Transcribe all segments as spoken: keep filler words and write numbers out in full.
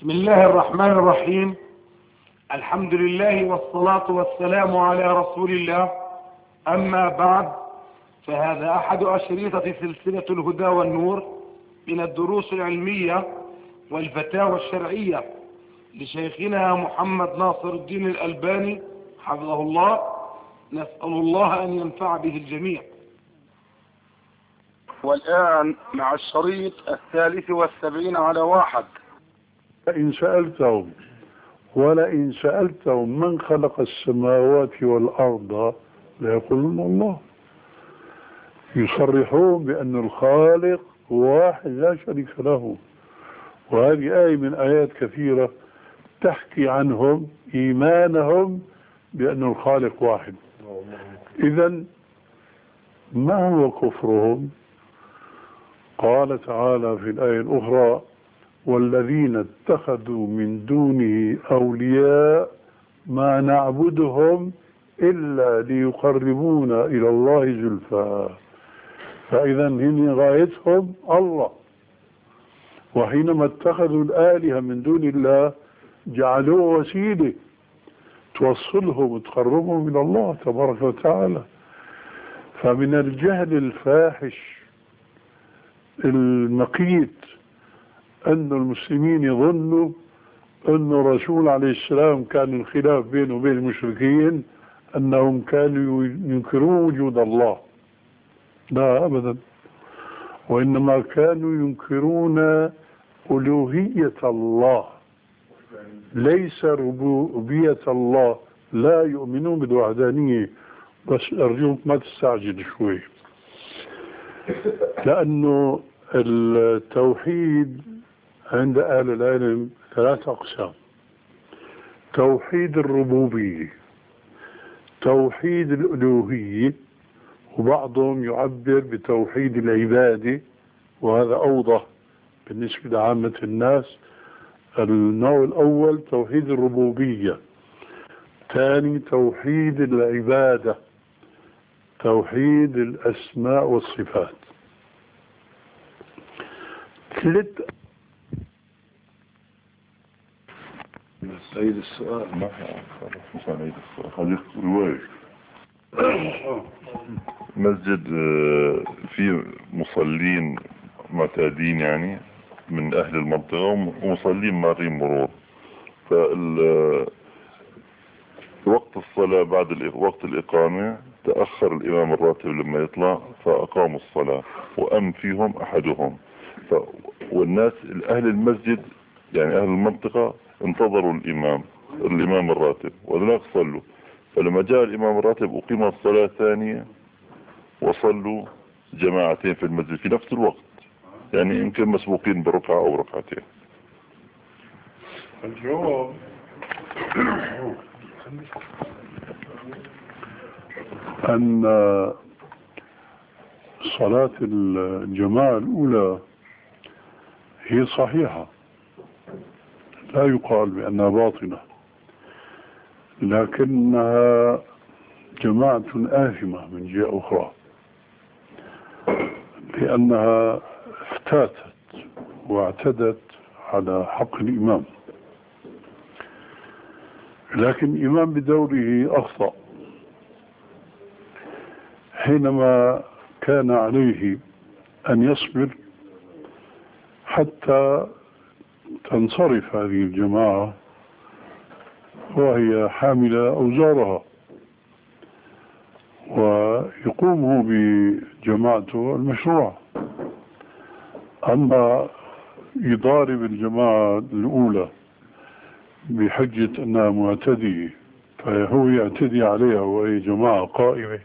بسم الله الرحمن الرحيم. الحمد لله والصلاة والسلام على رسول الله. أما بعد، فهذا أحد أشريطة سلسلة الهدى والنور من الدروس العلمية والفتاوى الشرعية لشيخنا محمد ناصر الدين الألباني حفظه الله. نسأل الله أن ينفع به الجميع. والآن مع الشريط الثالث والسبعين على واحد. إن سألتهم ولئن سألتهم من خلق السماوات والأرض ليقولون الله. يصرحون بأن الخالق واحد لا شريك له، وهذه آية من آيات كثيرة تحكي عنهم إيمانهم بأن الخالق واحد. إذن ما هو كفرهم؟ قال تعالى في الآية الأخرى: والذين اتخذوا من دونه أولياء ما نعبدهم إلا ليقربونا إلى الله زلفى. فإذا هم غايتهم الله، وحينما اتخذوا الآلهة من دون الله جعلوه وسيلة توصلهم وتقربهم إلى الله تبارك وتعالى. فمن الجهل الفاحش المقيت أن المسلمين يظنوا أن الرسول عليه السلام كان الخلاف بينه وبين المشركين أنهم كانوا ينكرون وجود الله. لا أبدا، وإنما كانوا ينكرون ألوهية الله، ليس ربوبية الله. لا يؤمنون بالوحدانية. بس أرجوك ما تستعجل شوي، لأنه التوحيد عند أهل العلم ثلاث أقسام: توحيد الربوبية، توحيد الألوهية، وبعضهم يعبر بتوحيد العبادة، وهذا أوضح بالنسبة لعامة الناس. النوع الأول توحيد الربوبية، ثاني توحيد العبادة، توحيد الأسماء والصفات. ثلاث سيد السؤال ما مش عيد السؤال هذه رواية. مسجد فيه مصلين معتادين يعني من أهل المنطقة ومصلين مارين مرور. فال وقت الصلاة بعد وقت الإقامة تأخر الإمام الراتب لما يطلع فأقاموا الصلاة وأم فيهم أحدهم. ف... والناس أهل المسجد يعني أهل المنطقة انتظروا الإمام الإمام الراتب وذلك صلوا. فلما جاء الإمام الراتب أقيمت الصلاة ثانية وصلوا جماعتين في المسجد في نفس الوقت، يعني يمكن مسبوقين بركعة أو ركعتين. الجواب أن صلاة الجماعة الأولى هي صحيحة، لا يقال بأنها باطلة، لكنها جماعة آثمة من جهة أخرى، لأنها افتاتت واعتدت على حق الإمام. لكن الإمام بدوره أخطأ حينما كان عليه أن يصبر حتى تنصرف هذه الجماعة وهي حاملة أوزارها، ويقوم هو بجماعته المشروع. أما يضارب الجماعة الأولى بحجة أنها معتدية فهو يعتدي عليها وهي جماعة قائمة،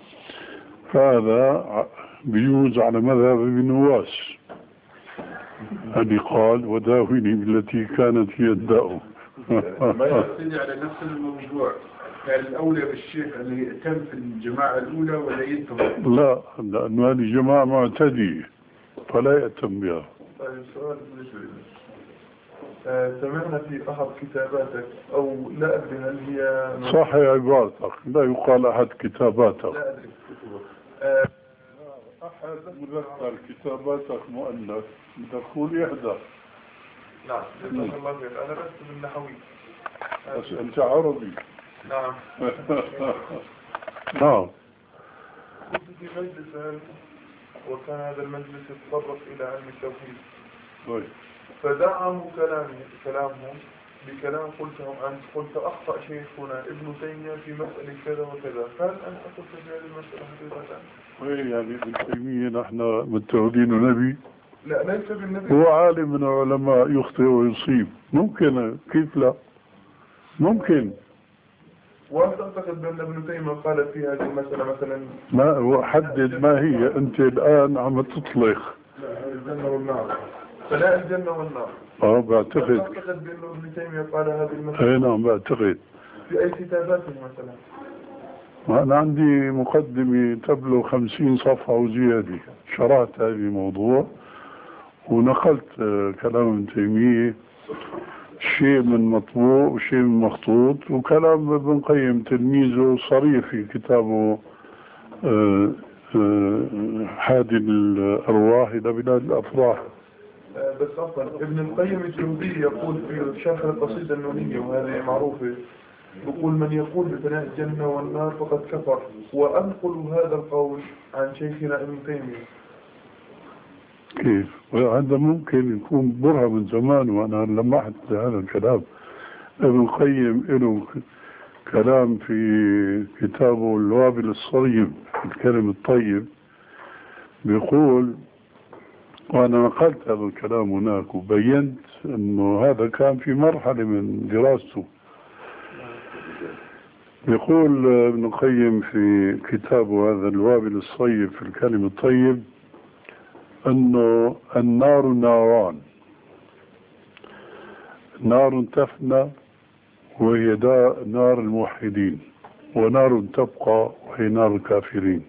فهذا بيجوز على مذهب ابن نواس الذي قال: وداوني بالتي كانت هي الداء. ما يعتدي على نفس الموضوع. كان الأولى بالشيخ أن يأتم في الجماعة الأولى ولا ينتظر؟ لا، لأنه هذه الجماعة معتدية فلا يأتم بها. طيب سؤال بالنسبة آه، سمعنا في أحد كتاباتك أو لا أدري هل هي صح عبارتك، لا يقال أحد كتاباتك. لا أدري كتبك آه، أحد مذكر كتاباتك مؤلف تقول إحدى نعم جزاك الله خير. أنا لست من نحوي. بس أنت عربي. نعم. نعم. كنت في مجلس علم، وكان هذا المجلس يتطرق إلى علم التوحيد. طيب. فدعموا كلامي كلامهم بكلام قلتهم أنت قلت أخطأ شيخنا ابن تيمية في مسألة كذا وكذا، فهل أنت قلت في هذه المسألة حقيقة؟ وين يعني ابن تيمية نحن متهمين نبي؟ لا ليس بالنبي. هو عالم من العلماء يخطئ ويصيب، ممكن، كيف لا؟ ممكن. وهل تعتقد بأن ابن تيمية قال في هذه المسألة مثلا؟ ما هو حدد ما هي، أنت الآن عم تطلق. الجنة والنار. فلا الجنة والنار. اه بعتقد. تعتقد بأن ابن تيمية قال هذه المسألة؟ اي نعم بعتقد. في أي كتاباته مثلا؟ أنا عندي مقدمة تبلغ خمسين صفحة وزيادة، شرحت هذا الموضوع ونقلت كلام ابن تيمية، شيء من مطبوع وشيء من مخطوط، وكلام ابن قيم تلميذه صريح في كتابه حادي الأرواح إلى بلاد الأفراح. بس أصلا ابن القيم الجوزي يقول في شرح القصيدة النونية وهذه معروفة، يقول من يقول بفناء الجنة والنار فقد كفر، وأنقل هذا القول عن شيخنا ابن تيمية. كيف؟ وهذا ممكن يكون برهة من زمان، وأنا لمحت هذا الكلام. ابن القيم له كلام في كتابه الوابل الصيب الكلم الطيب، بيقول، وأنا نقلت هذا الكلام هناك وبينت أنه هذا كان في مرحلة من دراسته. يقول ابن القيم في كتابه هذا الوابل الصيب في الكلم الطيب أنه النار ناران، نار تفنى وهي نار الموحدين، ونار تبقى وهي نار الكافرين.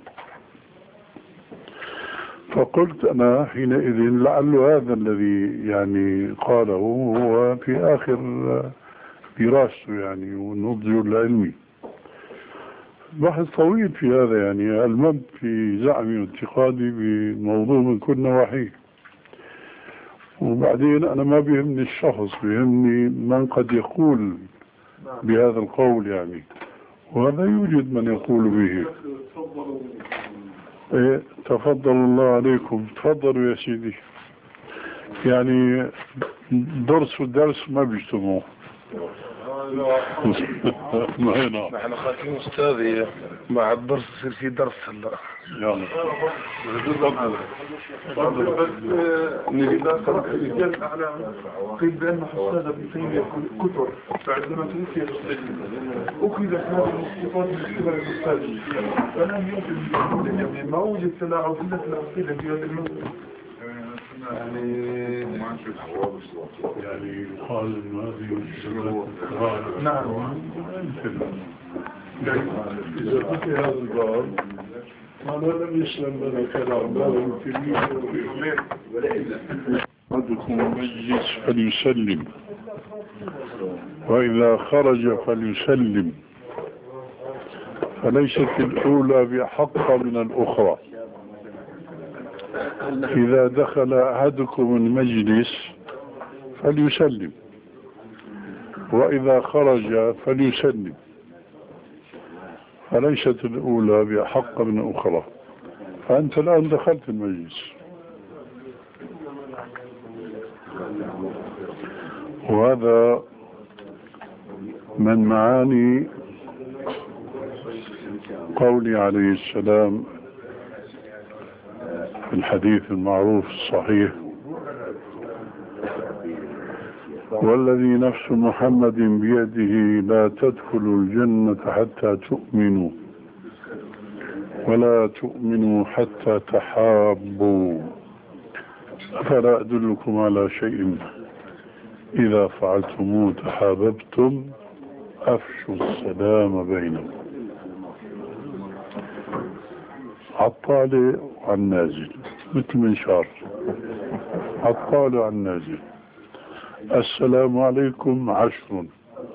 فقلت أنا حينئذ لعل هذا الذي يعني قاله هو في آخر دراسته يعني ونضجه العلمي. بحث طويل في هذا، يعني المد في زعمي واعتقادي بموضوع من كل نواحيه. وبعدين أنا ما بيهمني الشخص، بيهمني من قد يقول بهذا القول يعني، وهذا يوجد من يقول به. إيه تفضل الله عليكم، تفضلوا يا سيدي. يعني درس والدرس ما بيجتمعوا. نحن خايفين أستاذي مع الدرس يصير في درس هلا. يلا إذا قرأت رجال الأعلام قيل بأن حساد ابن تيمية كتر، فعندما توفي أخذت هذه الصفات من قبل الأستاذ، فلم يوجد يعني ما وجد تلاعب إلا في العقيدة في هذا المسألة. يعني يعني يقال إن هذه الصفات نعم. إذا كنت هذا الباب أنا لم يسلم لنا كلام لا ابن تيمية ولا إلا أحدكم المجلس فليسلم، وإذا خرج فليسلم، فليست الأولى بأحق من الأخرى. إذا دخل أحدكم المجلس فليسلم، وإذا خرج فليسلم، فليست الأولى بأحق من الأخرى. فأنت الآن دخلت المجلس، وهذا من معاني قولي عليه السلام في الحديث المعروف الصحيح: والذي نفس محمد بيده لا تدخلوا الجنة حتى تؤمنوا ولا تؤمنوا حتى تحابوا، أفلا أدلكم على شيء إذا فعلتموه تحاببتم أفشوا السلام بينكم. عالطالع عن نازل، مثل منشار، عالطالع عن نازل. السلام عليكم عشر،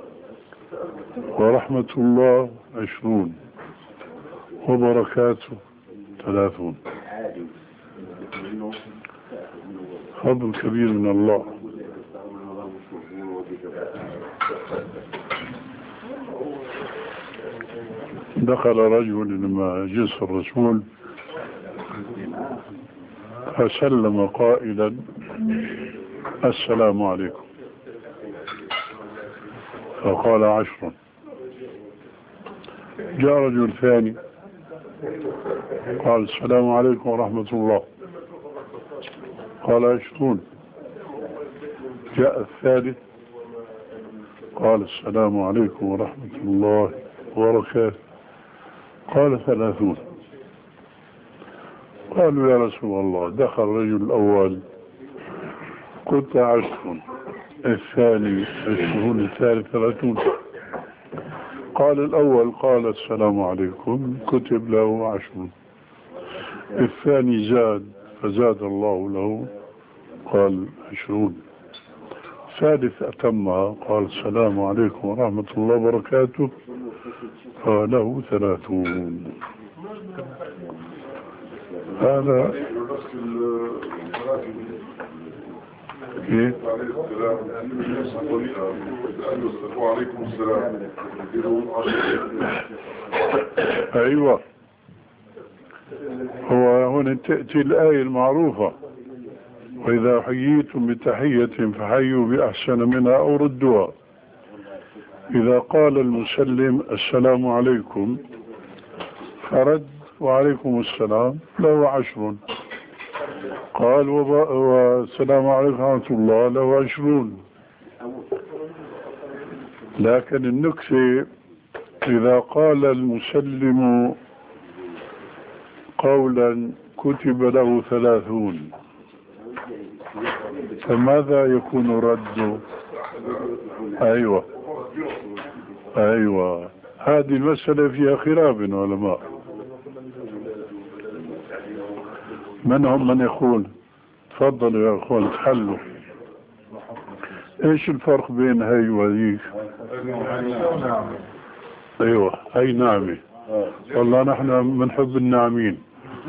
ورحمة الله عشرون، وبركاته ثلاثون. فضل كبير من الله. دخل رجل لما جلس الرسول فسلم قائلا السلام عليكم، فقال عشر. جاء رجل ثاني قال السلام عليكم ورحمة الله، قال عشرون. جاء الثالث قال السلام عليكم ورحمة الله وبركاته، قال ثلاثون. قالوا يا رسول الله دخل الرجل الأول قلت عشر، الثاني عشرون، الثالث ثلاثون. قال الأول قال السلام عليكم كتب له عشر، الثاني زاد فزاد الله له قال عشرون، الثالث أتمها قال السلام عليكم ورحمة الله وبركاته فله ثلاثون. هذا إيه؟ وعليكم السلام. أيوة، هو هنا تأتي الآية المعروفة وإذا حييتم بتحية فحيوا بأحسن منها أو ردوها. إذا قال المسلم السلام عليكم فرد وعليكم السلام له عشر، قال والسلام عليكم ورحمة الله له عشرون. لكن النكتة إذا قال المسلم قولا كتب له ثلاثون فماذا يكون رد؟ أيوة أيوة، هذه المسألة فيها خلاف بين العلماء. منهم من يقول تفضلوا يا أخوان تحلوا، إيش الفرق بين هاي وذيك؟ أيوة هاي نعمة، والله نحن بنحب الناعمين.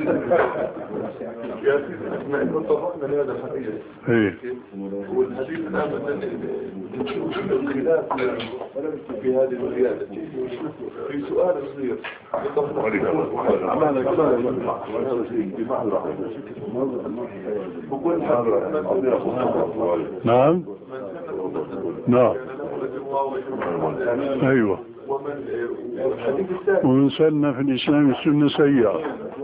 ما إنه طرقنا لهذا الحديث. إيه. والحديث الآن نشوف الخلاف في هذه الزيادة. في سؤال صغير. نعم. نعم. أيوة. ومن سنة في الإسلام السنة سيئة،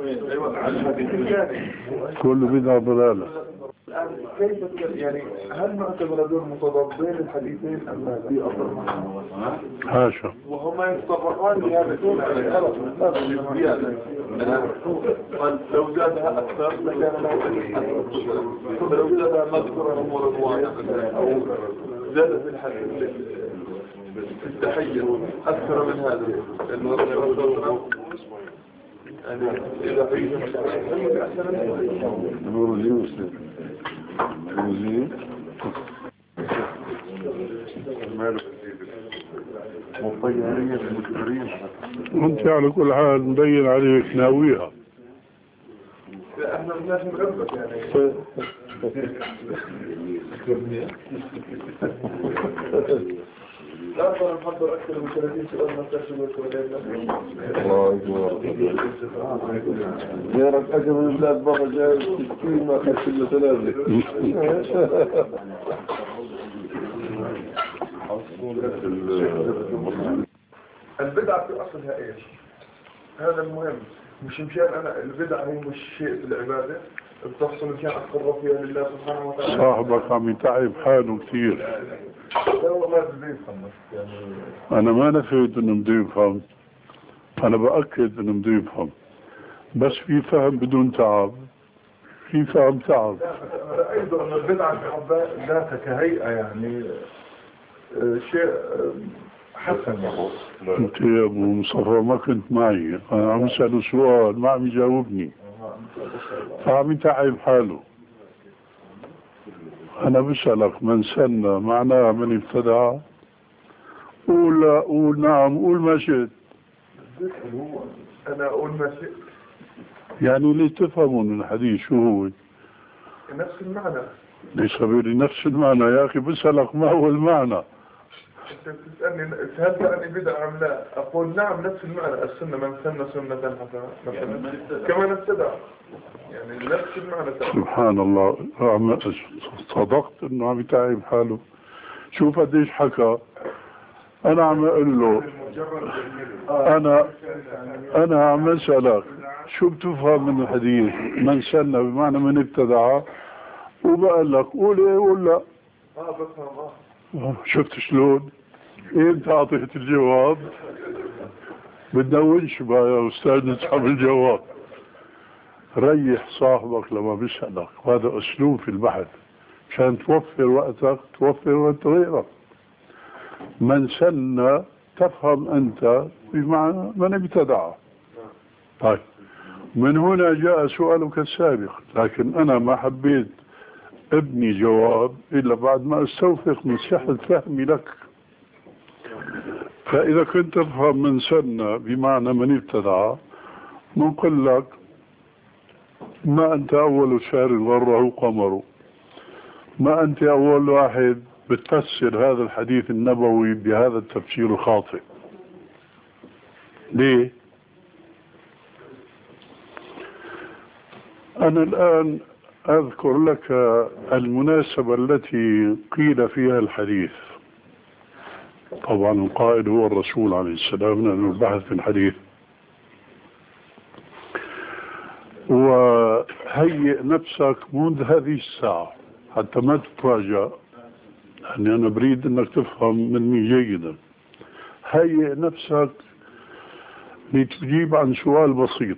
كل بدعة ضلالة. كيف يعني هل نعتبر دول متضادين الحديثين أم لا؟ في أصل حاشا، وهما يتطرقان لهذا الزيادة. لو زادها أكثر لكان له لو زادها مذكورا أمور واضحة أو زاد في الحديث في التحية أكثر من هذا، لأنه الرسول يعني إذا حيث نور اليوسف وزيد مطيرين مجبرين. وانت على كل حال مبين عليك ناويها. احنا الناس مغربة يعني لا أقدر نحضر أكثر من ثلاثين سؤال ما تحسب الكولينا. يا رب أجل من بلاد بابا جاء ستين ما خشي إلا ثلاثة. البدعة في أصلها إيش؟ هذا المهم. مش مشان أنا البدعة هي مش شيء في العبادة بتحصل مشان أتقرب فيها لله سبحانه وتعالى. صاحبك عم يتعب حاله كثير. لا والله بده يفهم يعني. أنا ما نفيت إنه بده يفهم، أنا بأكد إنه بده يفهم، بس في فهم بدون تعب، في فهم تعب. أيضا أن البدعة في حد ذاتها كهيئة يعني شيء حسن. انت يا ابو مصطفى ما كنت معي، انا عم اساله سؤال ما عم يجاوبني، فعم يتعب حاله. انا بسألك من سن معناه من ابتدع؟ قول لا، قول نعم، قول ما شئت. انا اقول ما شئت يعني اللي تفهموا من الحديث شو هو؟ نفس المعنى. ليس بيقول لي نفس المعنى يا أخي، بسألك ما هو المعنى. أنت بتسألني هل تعني بدعة أم لا؟ أقول نعم نفس المعنى، السنة من سن سنة حسنة مثلا كما ابتدع، يعني نفس المعنى. سبحان الله، صدقت إنه عم يتعب حاله. شوف قديش حكى. أنا عم أقول له أنا أنا عم أسألك شو بتفهم من الحديث من سن بمعنى من ابتدع، وبقول لك قول إيه ولا اه بفهم. اه شفت شلون؟ إيه أنت أعطيت الجواب؟ بدنا ونشبه يا أستاذ نسحب الجواب. ريح صاحبك لما بيسألك، وهذا أسلوب في البحث عشان توفر وقتك توفر وقت غيرك. من سن تفهم أنت بمعنى من ابتدع. طيب من هنا جاء سؤالك السابق، لكن أنا ما حبيت ابني جواب إلا بعد ما استوثق من صحة فهمي لك. فإذا كنت تفهم من سن بمعنى من ابتدع، نقول لك ما أنت أول شهر غره قمره، ما أنت أول واحد بتفسر هذا الحديث النبوي بهذا التفسير الخاطئ. ليه؟ أنا الآن أذكر لك المناسبة التي قيل فيها الحديث. طبعا القائل هو الرسول عليه السلام لأنه البحث في الحديث. وهيئ نفسك منذ هذه الساعة حتى ما تتراجع، يعني أنا بريد أنك تفهم مني جيدا. هيئ نفسك لتجيب عن سؤال بسيط،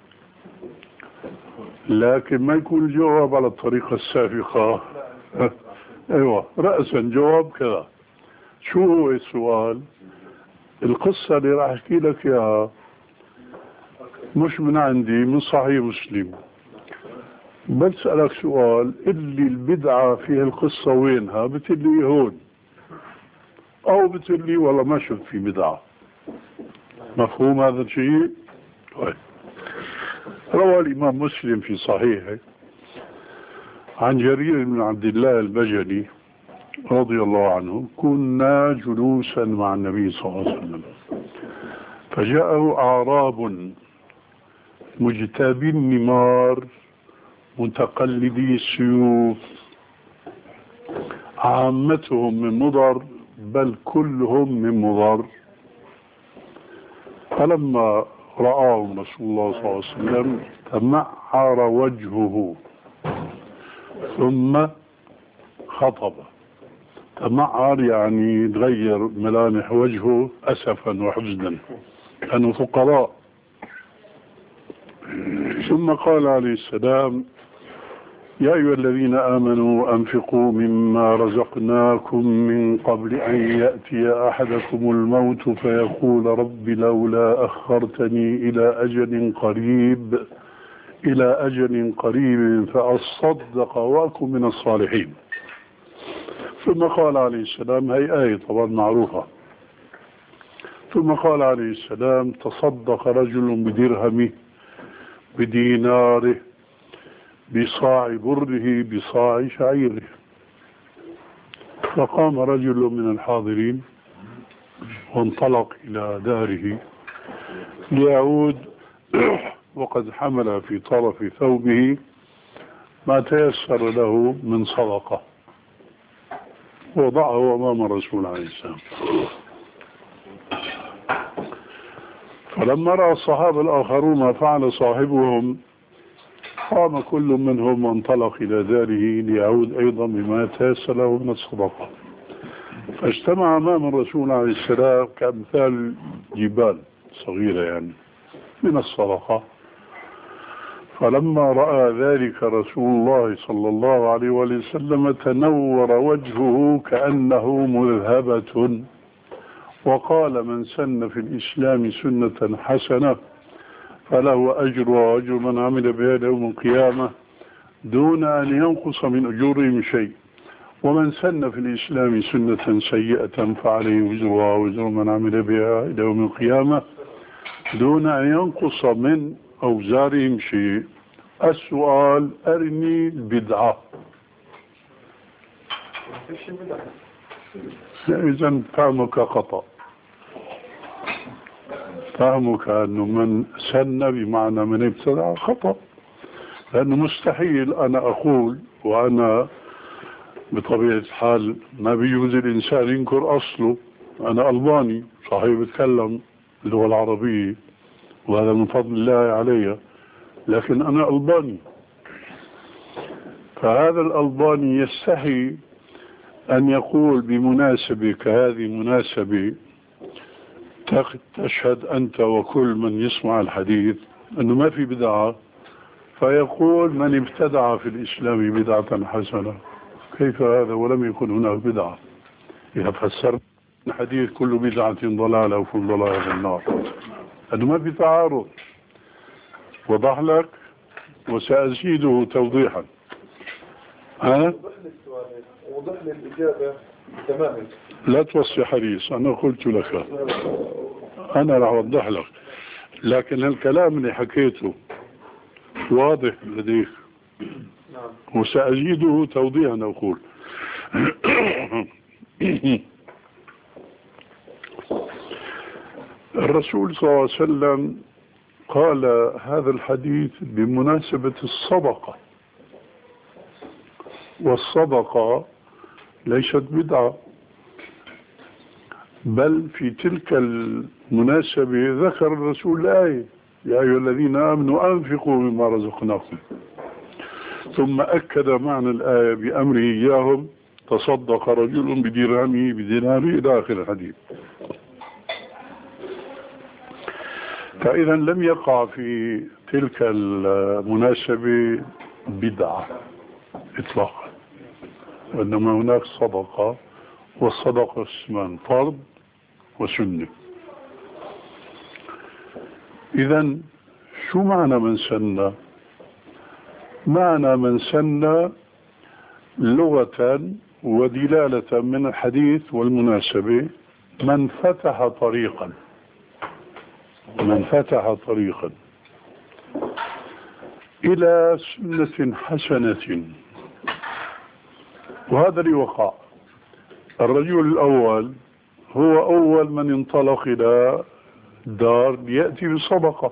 لكن ما يكون الجواب على الطريقة السافقة. ايوه رأسا جواب كذا. شو هو السؤال؟ القصة اللي راح احكي لك اياها مش من عندي، من صحيح مسلم. بسألك سؤال، اللي البدعة فيها القصة وينها؟ بتقلي هون، او بتقلي والله ما شفت في بدعة. مفهوم هذا الشيء؟ طيب. روى الإمام مسلم في صحيحه عن جرير بن عبد الله البجلي رضي الله عنه: كنا جلوسا مع النبي صلى الله عليه وسلم فجاءه أعراب مجتابي النمار متقلدي السيوف، عامتهم من مضر بل كلهم من مضر. فلما رآهم رسول الله صلى الله عليه وسلم تمعر وجهه ثم خطب. تمعر يعني تغير ملامح وجهه أسفا وحزنا، كانوا فقراء. ثم قال عليه السلام: يا أيها الذين آمنوا أنفقوا مما رزقناكم من قبل أن يأتي أحدكم الموت فيقول رب لولا أخرتني إلى أجل قريب إلى أجل قريب فأصدق وأكن من الصالحين. ثم قال عليه السلام، هي آية طبعا معروفة. ثم قال عليه السلام: تصدق رجل بدرهمه بديناره بصاع بره بصاع شعيره. فقام رجل من الحاضرين وانطلق إلى داره ليعود وقد حمل في طرف ثوبه ما تيسر له من صدقة، وضعه أمام الرسول عليه السلام. فلما رأى الصحابة الآخرون ما فعل صاحبهم قام كل منهم وانطلق إلى داره ليعود أيضا بما تيسر له من الصدقة. فاجتمع أمام الرسول عليه السلام كأمثال جبال صغيرة يعني من الصدقة. فلما رأى ذلك رسول الله صلى الله عليه وسلم تنور وجهه كأنه مذهبة، وقال: من سن في الإسلام سنة حسنة فله أجر وأجر من عمل بها يوم القيامة دون أن ينقص من أجورهم شيء، ومن سن في الإسلام سنة سيئة فعليه وزرها وزر من عمل بها إلى يوم القيامة دون أن ينقص من أوزارهم شيء. السؤال: أرني البدعة. إذا فهمك خطأ. فهمك أنه من سن بمعنى من ابتدع خطأ، لأنه مستحيل أنا أقول وأنا بطبيعة الحال ما بيجوز الإنسان ينكر أصله. أنا ألباني صحيح بتكلم اللغة العربية وهذا من فضل الله علي، لكن أنا ألباني. فهذا الألباني يستحي أن يقول بمناسبة كهذه مناسبة تشهد أنت وكل من يسمع الحديث أنه ما في بدعة، فيقول من ابتدع في الإسلام بدعة حسنة. كيف هذا ولم يكن هناك بدعة؟ إذا فسرنا الحديث كل بدعة ضلالة وكل ضلالة في النار، أنه ما في تعارض. وضح لك وسأزيده توضيحا. ها؟ وضح لي الإجابة تماما. لا توصي حريص، أنا قلت لك أنا راح أوضح لك، لكن الكلام اللي حكيته واضح لديك. نعم. وسأزيده توضيحا أقول. الرسول صلى الله عليه وسلم قال هذا الحديث بمناسبة الصدقة، والصدقة ليست بدعة، بل في تلك المناسبة ذكر الرسول الآية يا أيها الذين آمنوا أنفقوا مما رزقناكم، ثم أكد معنى الآية بأمره إياهم تصدق رجل بدرهمه بديناره إلى آخر الحديث. فإذا لم يقع في تلك المناسبة بدعة إطلاقا، وإنما هناك صدقة، والصدقة اسمان فرض وسنة. إذا شو معنى من سن؟ معنى من سن لغة ودلالة من الحديث والمناسبة من فتح طريقا، من فتح طريقا إلى سنة حسنة. وهذا اللي وقع. الرجل الأول هو أول من انطلق إلى دار ليأتي بصدقة،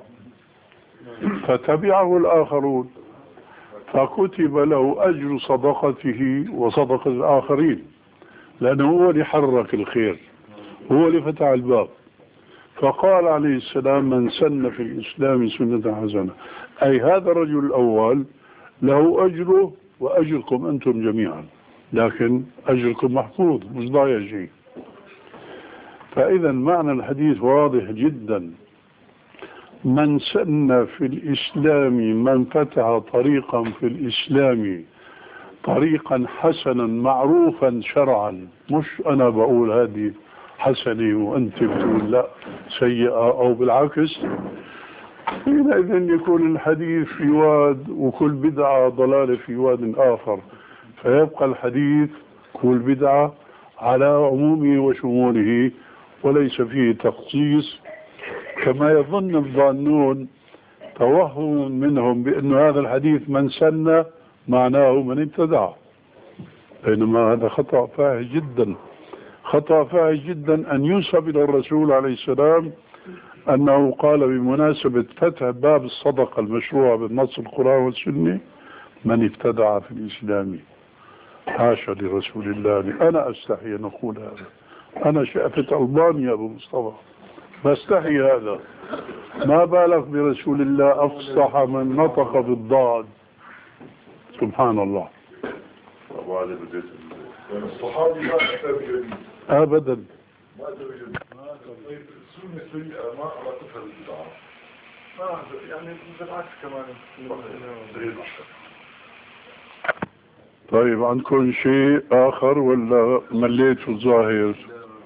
فتبعه الآخرون فكتب له أجر صدقته وصدقة الآخرين، لأنه هو اللي حرك الخير، هو اللي فتح الباب. فقال عليه السلام من سن في الإسلام سنة حسنة، أي هذا الرجل الأول له أجره وأجركم أنتم جميعا، لكن أجركم محفوظ مش ضايع شيء. فإذا معنى الحديث واضح جدا. من سن في الإسلام، من فتح طريقا في الإسلام طريقا حسنا معروفا شرعا، مش أنا بقول هذه حسنة وأنت بتقول لا سيئة أو بالعكس، حينئذ يكون الحديث في واد وكل بدعة ضلالة في واد آخر، فيبقى الحديث كل بدعة على عمومه وشموله وليس فيه تخصيص كما يظن الظانون، توهم منهم بأن هذا الحديث من سن معناه من ابتدع، بينما هذا خطأ فاحش جدا. خطأ فاحش جدا أن ينسب إلى الرسول عليه السلام أنه قال بمناسبة فتح باب الصدقة المشروعة بالنص القرآن والسنة من ابتدع في الإسلام. حاشا لرسول الله، أنا أستحي أن أقول هذا. أنا شأفة ألبانيا أبو مصطفى بستحي هذا، ما بالك برسول الله أفصح من نطق بالضاد. سبحان الله. الصحابي ما أتى بجديد أبدا. ما أتى بجديد. طيب السنة سيئة ما على تفهم البدعة. ما يعني بالعكس كمان. طيب عندكم شيء آخر ولا مليت في الظاهر؟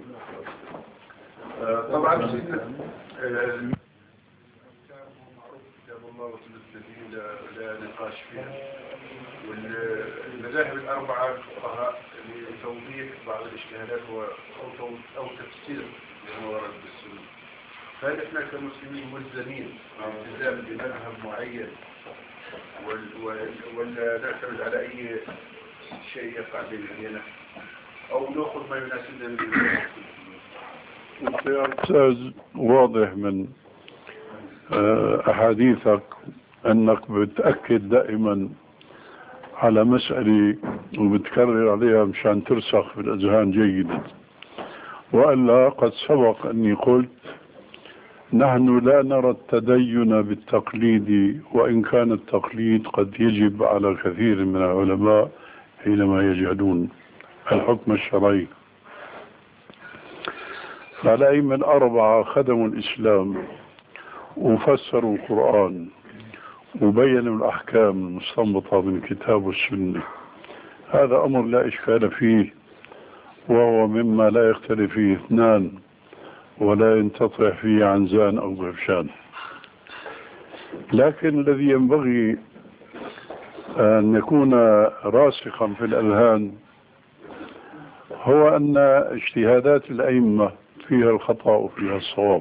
طبعا كان معروف كتاب الله وسنة النبي لا نقاش فيها، والمذاهب الأربعة الفقهاء لتوضيح بعض الاجتهادات أو أو تفسير لما ورد بالسنة. فهل احنا كمسلمين ملزمين بالالتزام بمذهب معين ولا نعتمد على أي شيء يقع بين يدينا؟ أو نأخذ ما يناسبنا من أنت يا أستاذ واضح من أحاديثك أنك بتأكد دائما على مسألة وبتكرر عليها مشان ترسخ في الأذهان جيدا، وإلا قد سبق أني قلت نحن لا نرى التدين بالتقليد، وإن كان التقليد قد يجب على كثير من العلماء حينما يجهلون الحكم الشرعي. فالأئمة الأربعة خدموا الإسلام وفسروا القرآن وبينوا الأحكام المستنبطة من الكتاب والسنة، هذا أمر لا إشكال فيه، وهو مما لا يختلف فيه اثنان ولا ينتطع فيه عنزان أو غفشان. لكن الذي ينبغي أن يكون راسخا في الأذهان هو أن اجتهادات الأئمة فيها الخطأ وفيها الصواب،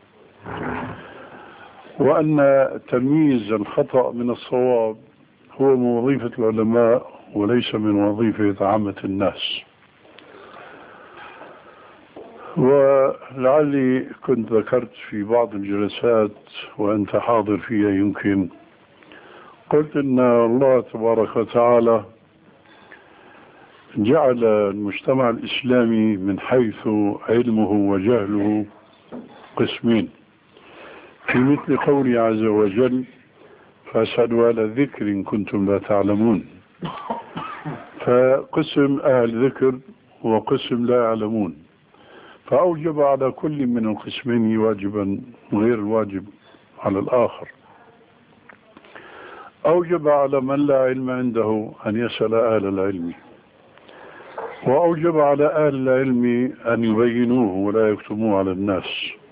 وأن تمييز الخطأ من الصواب هو من وظيفة العلماء وليس من وظيفة عامة الناس. ولعلي كنت ذكرت في بعض الجلسات وأنت حاضر فيها يمكن، قلت إن الله تبارك وتعالى جعل المجتمع الإسلامي من حيث علمه وجهله قسمين، في مثل قوله عز وجل فاسألوا أهل الذكر إن كنتم لا تعلمون، فقسم أهل ذكر وقسم لا يعلمون، فأوجب على كل من القسمين واجبا غير الواجب على الآخر. أوجب على من لا علم عنده أن يسأل أهل العلم، وأوجب على أهل العلم أن يبينوه ولا يكتموه على الناس.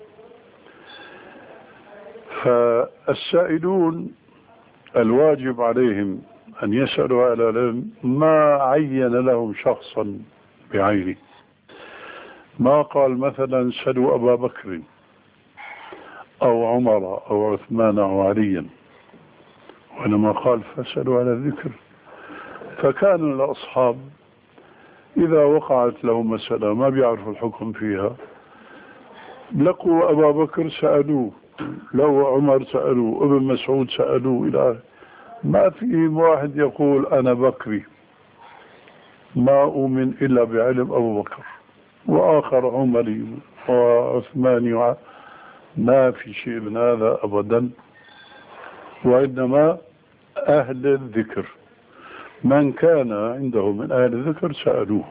فالسائلون الواجب عليهم أن يسألوا أهل العلم ما عين لهم شخصا بعينه، ما قال مثلا سلوا أبا بكر أو عمر أو عثمان أو عليا، وإنما قال فسألوا على الذكر. فكان الأصحاب إذا وقعت لهم مسألة ما بيعرفوا الحكم فيها لقوا أبا بكر سألوه، لو عمر سألوه، ابن مسعود سألوه، إلى ما في واحد يقول أنا بكري ما أؤمن إلا بعلم أبو بكر، وآخر عمري وعثماني، ما في شيء من هذا أبدا. وإنما أهل الذكر من كان عنده من أهل الذكر سألوه.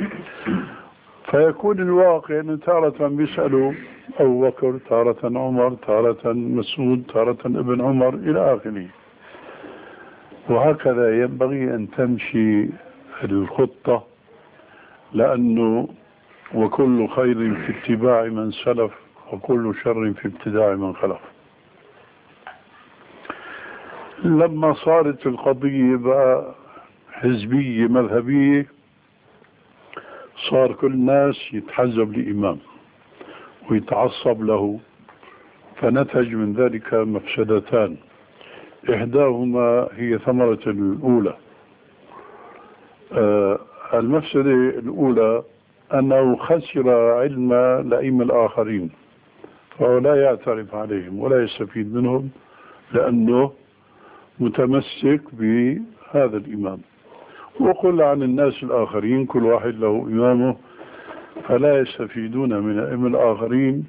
فيكون الواقع أن تارة بيسألوا أبو بكر، تارة عمر، تارة مسعود، تارة ابن عمر إلى آخره. وهكذا ينبغي أن تمشي الخطة، لأنه وكل خير في اتباع من سلف وكل شر في ابتداع من خلف. لما صارت القضية بقى حزبية مذهبية صار كل الناس يتحزب لإمام ويتعصب له، فنتج من ذلك مفسدتان، إحداهما هي ثمرة الأولى. آه المفسدة الأولى أنه خسر علم الأئمة الآخرين، فهو لا يعترف عليهم ولا يستفيد منهم لأنه متمسك بهذا الإمام. وقل عن الناس الآخرين كل واحد له إمامه، فلا يستفيدون من الأئمة الآخرين،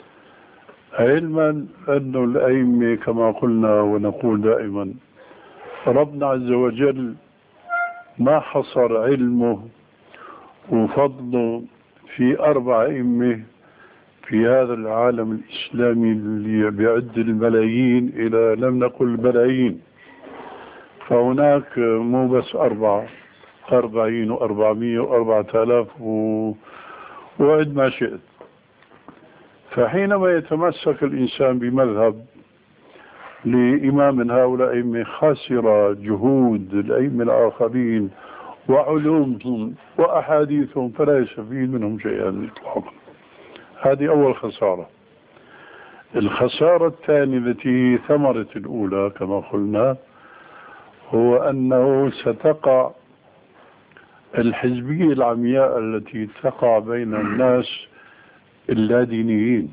علما أن الأئمة كما قلنا ونقول دائما ربنا عز وجل ما حصر علمه وفضله في أربع أئمة في هذا العالم الإسلامي اللي بيعد الملايين إلى لم نقل الملايين، فهناك مو بس أربعة، أربعين وأربعمية وأربعة آلاف وعد ما شئت. فحينما يتمسك الإنسان بمذهب لإمام من هؤلاء الأئمة خسر جهود الأئمة الآخرين وعلومهم وأحاديثهم، فلا يستفيد منهم شيئا إطلاقا. هذه أول خسارة. الخسارة الثانية التي هي ثمرة الأولى كما قلنا هو أنه ستقع الحزبية العمياء التي تقع بين الناس اللادينيين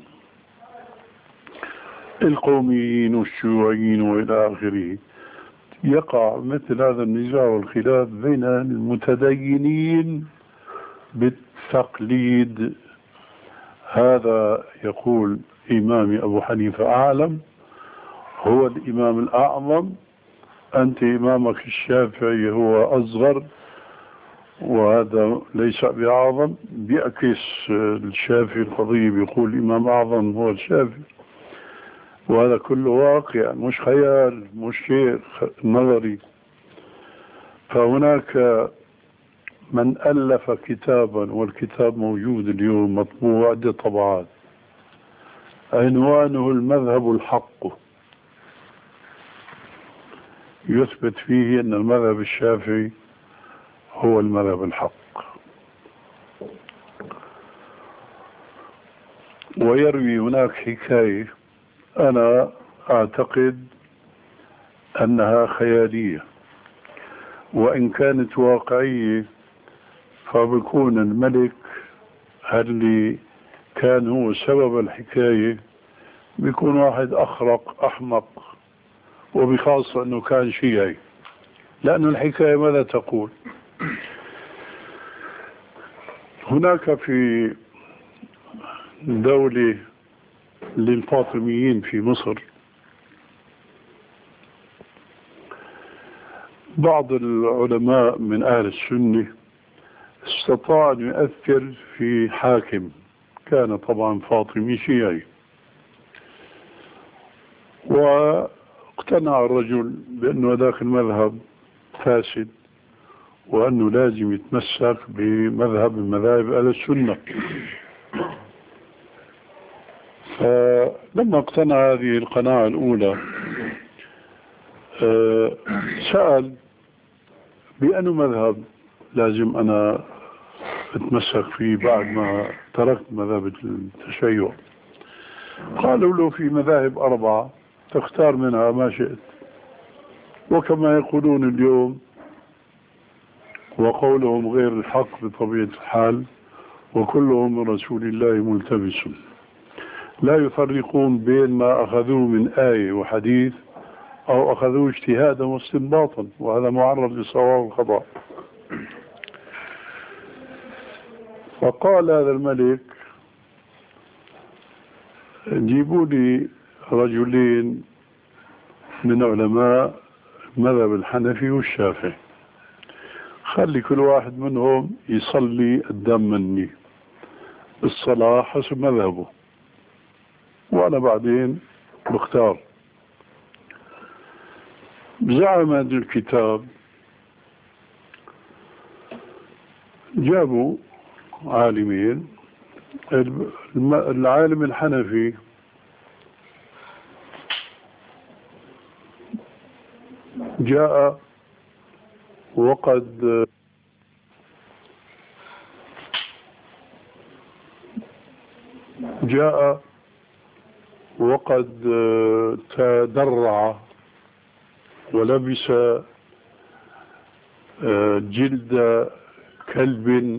القوميين والشيوعيين وإلى آخره. يقع مثل هذا النزاع والخلاف بين المتدينين بالتقليد. هذا يقول إمامي أبو حنيفة أعلم، هو الإمام الأعظم، أنت إمامك الشافعي هو أصغر، وهذا ليس بأعظم. بيعكس الشافعي القضية، بيقول إمام أعظم هو الشافعي، وهذا كله واقع مش خيال، مش شيء نظري. فهناك من ألف كتابا، والكتاب موجود اليوم مطبوع عدة طبعات، عنوانه المذهب الحق، يثبت فيه أن المذهب الشافعي هو المذهب الحق. ويروي هناك حكاية أنا أعتقد أنها خيالية، وإن كانت واقعية فبكون الملك اللي كان هو سبب الحكاية بيكون واحد أخرق أحمق، وبخاصة أنه كان شيعي. لأن الحكاية ماذا تقول؟ هناك في دولة للفاطميين في مصر بعض العلماء من أهل السنة استطاع أن يؤثر في حاكم كان طبعا فاطمي شيعي، واقتنع الرجل بأنه ذاك المذهب فاسد، وأنه لازم يتمسك بمذهب من مذاهب أهل السنة. فلما اقتنع هذه القناعة الأولى سأل بأنه مذهب لازم أنا اتمسك فيه بعد ما تركت مذهب التشيع. قالوا له في مذاهب أربعة تختار منها ما شئت، وكما يقولون اليوم وقولهم غير الحق بطبيعة الحال، وكلهم من رسول الله ملتبس، لا يفرقون بين ما أخذوه من آية وحديث أو أخذوه اجتهادا واستنباطا، وهذا معرض للصواب والخطأ. فقال هذا الملك جيبوا لي رجلين من علماء المذهب الحنفي والشافعي، خلي كل واحد منهم يصلي قدام مني الصلاة حسب مذهبه، وأنا بعدين بختار. زعم هذا الكتاب، جابوا عالمين. العالم الحنفي جاء وقد جاء وقد تدرع ولبس جلد كلب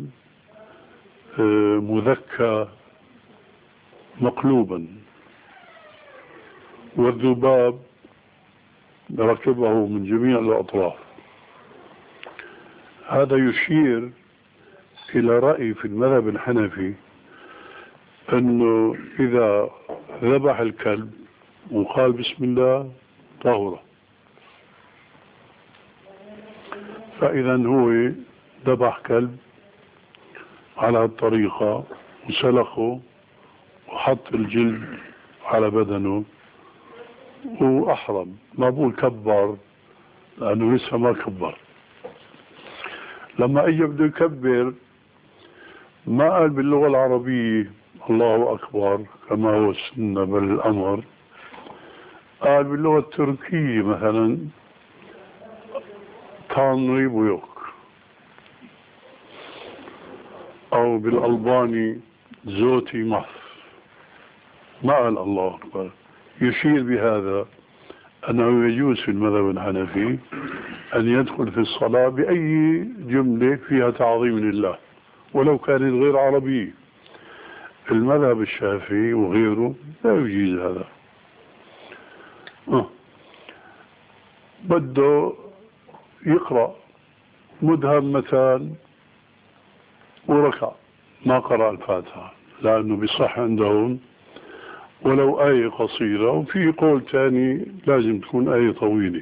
مذكى مقلوبا، والذباب ركبه من جميع الأطراف. هذا يشير إلى رأي في المذهب الحنفي أنه إذا ذبح الكلب وقال بسم الله طهره، فإذا هو ذبح كلب على الطريقة وسلخه وحط الجلد على بدنه وأحرم. ما بقول كبر لأنه لسه ما كبر. لما أجى بده يكبر ما قال باللغة العربية الله أكبر كما هو السنة بل الأمر، قال باللغة التركية مثلا تانري بيوك، أو بالألباني زوتي مف. ما قال الله أكبر، يشير بهذا أنه يجوز في المذهب الحنفي أن يدخل في الصلاة بأي جملة فيها تعظيم لله ولو كانت غير عربية. المذهب الشافعي وغيره لا يجيز هذا. أه. بده يقرأ مدهمتان وركع ما قرأ الفاتحة لأنه بصح عندهم ولو آية قصيرة، وفي قول تاني لازم تكون آية طويلة.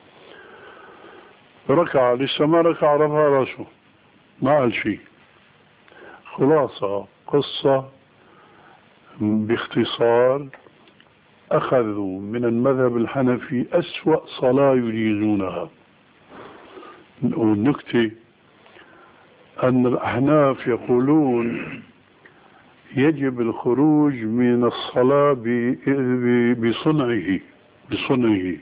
ركع لسه ما ركع رفع راسه ما قال شيء. خلاصة قصة باختصار، أخذوا من المذهب الحنفي أسوأ صلاة يجيزونها. والنكتة أن الأحناف يقولون يجب الخروج من الصلاة بصنعه بصنعه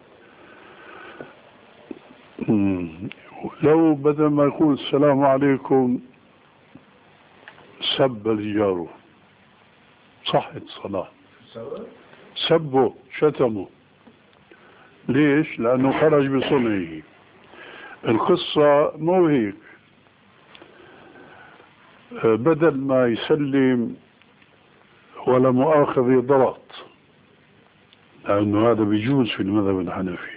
لو بدل ما يقول السلام عليكم سب الجار صحت صلاة، سبه شتمه. ليش؟ لأنه خرج بصنعه. القصة مو هيك، بدل ما يسلم ولا مؤاخذ يضغط، لأنه هذا بيجوز في المذهب الحنفي.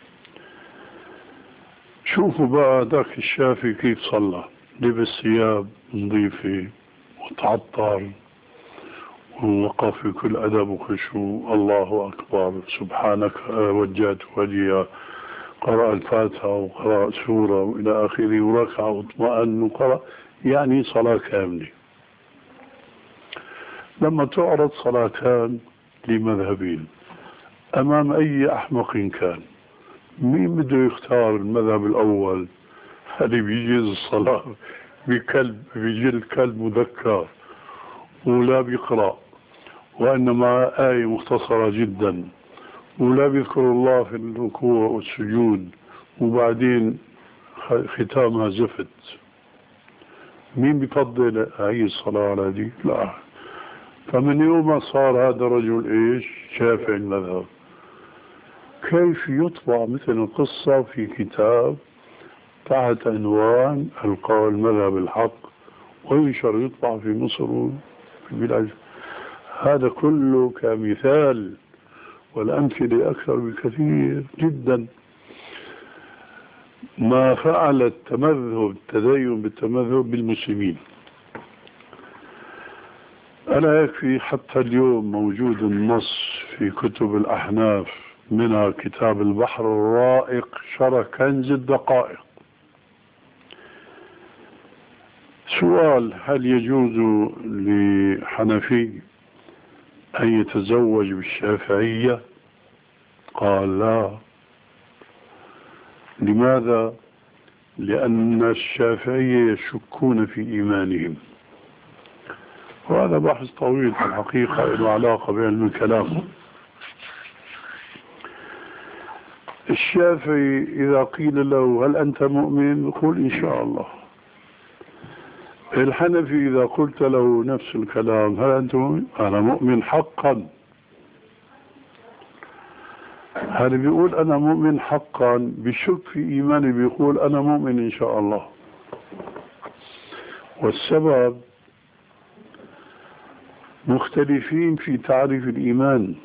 شوفوا بقى ذاك الشافعي كيف صلى، لبس ثياب نظيفة وتعطر ووقف في كل أدب وخشوع، الله أكبر سبحانك وجهت وجهي، قرأ الفاتحة وقرأ سورة وإلى آخره وركع واطمأن وقرأ، يعني صلاة كاملة. لما تعرض صلاتان لمذهبين أمام أي أحمق كان، مين بده يختار المذهب الأول اللي بيجيز الصلاة بكلب بجلد كلب مذكر ولا بيقرأ وإنما آية مختصرة جدا ولا بيذكر الله في الركوع والسجود وبعدين ختامها زفت؟ مين بيفضل هاي الصلاة على دي؟ لا. فمن يوم ما صار هذا الرجل ايش؟ شافعي المذهب. كيف يطبع مثل القصة في كتاب تحت عنوان القول المذهب الحق وينشر يطبع في مصر وفي البلاد؟ هذا كله كمثال، والأمثلة أكثر بكثير جدا. ما فعل التمذهب التدين بالتمذهب بالمسلمين. ألا يكفي حتى اليوم موجود النص في كتب الأحناف، منها كتاب البحر الرائق شرح كنز الدقائق. سؤال: هل يجوز لحنفي أن يتزوج بالشافعية؟ قال لا. لماذا؟ لأن الشافعية يشكون في إيمانهم، وهذا بحث طويل في الحقيقة له علاقة بعلم الكلام. الشافعي إذا قيل له هل أنت مؤمن؟ يقول إن شاء الله. الحنفي إذا قلت له نفس الكلام هل أنت مؤمن؟ أنا مؤمن حقا. هل بيقول أنا مؤمن حقا بشك في إيماني بيقول أنا مؤمن إن شاء الله. والسبب مختلفين في تعريف الإيمان.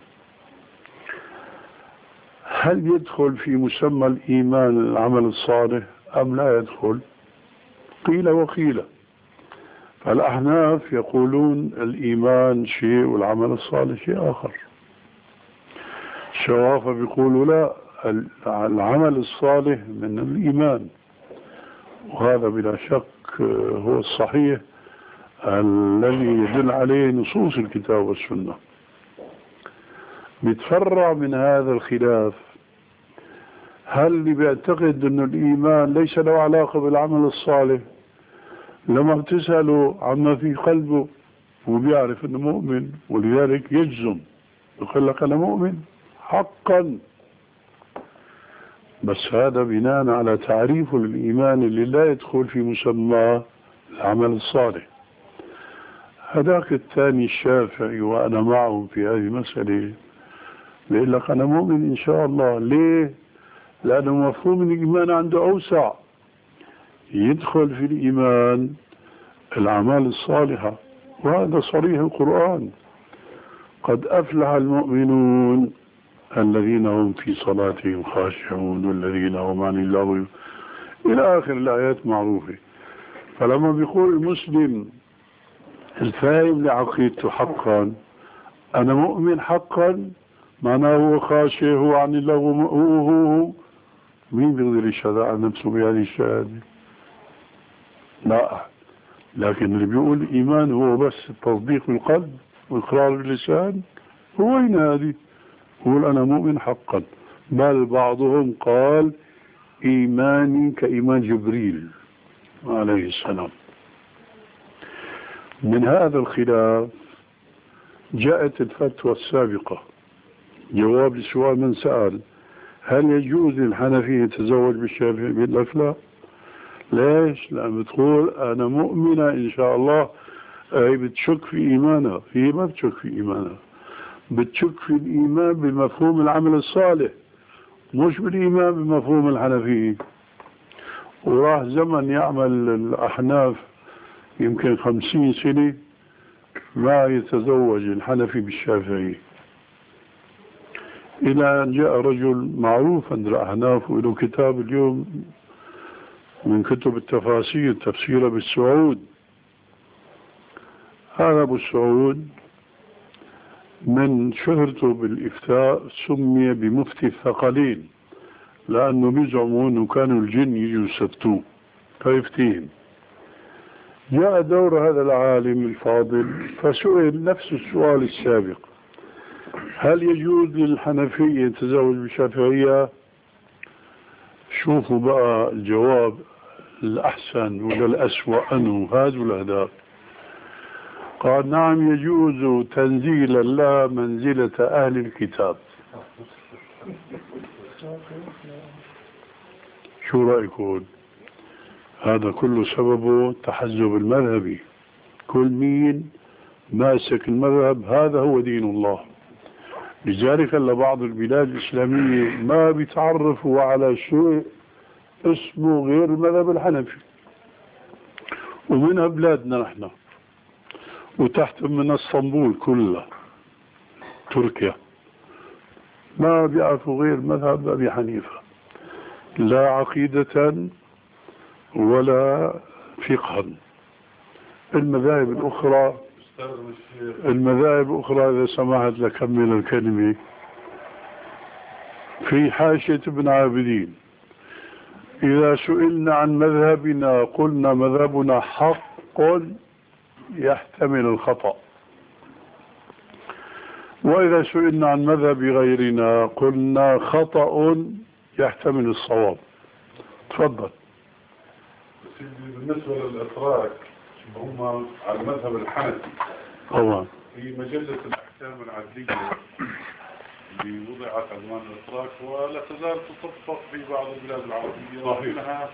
هل يدخل في مسمى الإيمان العمل الصالح أم لا يدخل؟ قيل وقيل. فالأحناف يقولون الإيمان شيء والعمل الصالح شيء آخر. الشوافة بيقولوا لا، العمل الصالح من الإيمان، وهذا بلا شك هو الصحيح الذي يدل عليه نصوص الكتاب والسنة. بيتفرع من هذا الخلاف هل اللي بيعتقد أن الإيمان ليس له علاقة بالعمل الصالح لما بتسأله عما في قلبه وبيعرف أنه مؤمن ولذلك يجزم يقول لك أنا مؤمن حقا، بس هذا بناء على تعريفه للإيمان اللي لا يدخل في مسمى العمل الصالح. هذاك الثاني الشافعي وأنا معهم في هذه المسألة بيقول لك أنا مؤمن إن شاء الله. ليه؟ لأنه مفهوم الإيمان عنده أوسع، يدخل في الإيمان الأعمال الصالحة، وهذا صريح القرآن: قد أفلح المؤمنون الذين هم في صلاتهم خاشعون والذين هم عن اللغو إلى آخر الآيات معروفة. فلما بيقول المسلم الفاهم لعقيدته حقا أنا مؤمن حقا، معناه هو خاشع، هو عن اللغو، هو هو مين بيقدر يشهد عن نفسه بهذه الشهادة؟ لا. لكن اللي بيقول الإيمان هو بس التصديق بالقلب وإقرار باللسان، هو وين هذه؟ يقول أنا مؤمن حقا. بل بعضهم قال إيماني كإيمان جبريل عليه السلام. من هذا الخلاف جاءت الفتوى السابقة، جواب لسؤال من سأل: هل يجوز للحنفي يتزوج بالشافعي؟ بيقول لك لا. ليش؟ لأن بتقول أنا مؤمنة إن شاء الله. هي بتشك في إيمانها، هي ما بتشك في إيمانها، بتشك في الإيمان بمفهوم العمل الصالح، مش بالإيمان بمفهوم الحنفية. وراح زمن يعمل الأحناف يمكن خمسين سنة ما يتزوج الحنفي بالشافعي، إلى أن جاء رجل معروف عند الأحناف وله كتاب اليوم من كتب التفاسير، تفسير أبي السعود. هذا أبو السعود من شهرته بالإفتاء سمي بمفتي الثقلين، لأنه بيزعموا أنه كانوا الجن يجوا يستفتوه فيفتيهم. جاء دور هذا العالم الفاضل فسئل نفس السؤال السابق: هل يجوز للحنفية يتزوج بالشافعية؟ شوفوا بقى الجواب الأحسن ولا الأسوأ أنه هذا ولا هذا. قال: نعم يجوز تنزيلا لا منزلة أهل الكتاب. شو رأيكم؟ هذا كله سببه تحزب المذهبي، كل مين ماسك المذهب هذا هو دين الله. لذلك لبعض البلاد الإسلامية ما بيتعرفوا على شيء اسمه غير المذهب الحنفي، ومنها بلادنا نحن، وتحت من اسطنبول كلها تركيا ما بيعرفوا غير مذهب أبي حنيفة، لا عقيدة ولا فقها. المذاهب الأخرى المذاهب الأخرى إذا سمحت لكمل الكلمة، في حاشية ابن عابدين: إذا سئلنا عن مذهبنا قلنا مذهبنا حق يحتمل الخطأ، وإذا سئلنا عن مذهب غيرنا قلنا خطأ يحتمل الصواب. تفضل. بالنسبة للأتراك هم على المذهب الحنفي طبعا في مجلة الأحكام العدلية اللي وضعت عنوان الأتراك ولا تزال تطبق في بعض البلاد العربية. صحيح.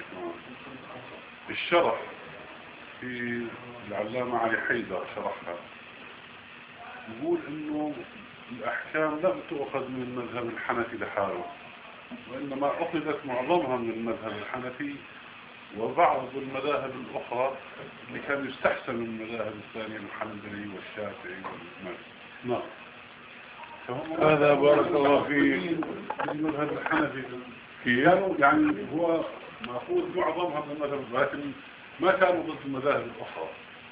الشرح في العلامة علي حيدر شرحها يقول إنه الأحكام لم تؤخذ من المذهب الحنفي لحاله، وإنما أخذت معظمها من المذهب الحنفي وبعض المذاهب الأخرى اللي كان يستحسن من المذاهب الثانية الحنبلي والشافعي والمالكي. نعم. هذا بارك الله فيه المذهب الحنفي كانوا يعني هو مأخوذ معظمها من المذهب، لكن ما كانوا ضد المذاهب الأخرى.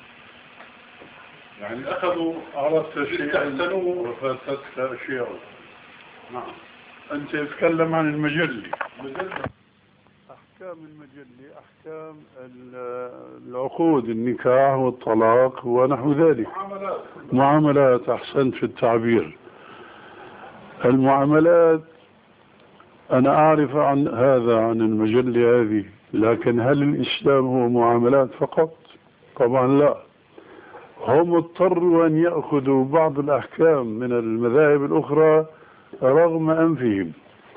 يعني أخذوا عرفت استحسنوه وفاتتك أشياء. نعم. أنت تتكلم عن المجلة. مجلة. أحكام المجلة أحكام العقود، النكاح والطلاق ونحو ذلك. معاملات. معاملات، أحسنت في التعبير. المعاملات أنا أعرف عن هذا عن المجلة هذه، لكن هل الإسلام هو معاملات فقط؟ طبعا لا. هم اضطروا أن يأخذوا بعض الأحكام من المذاهب الأخرى رغم أنفهم.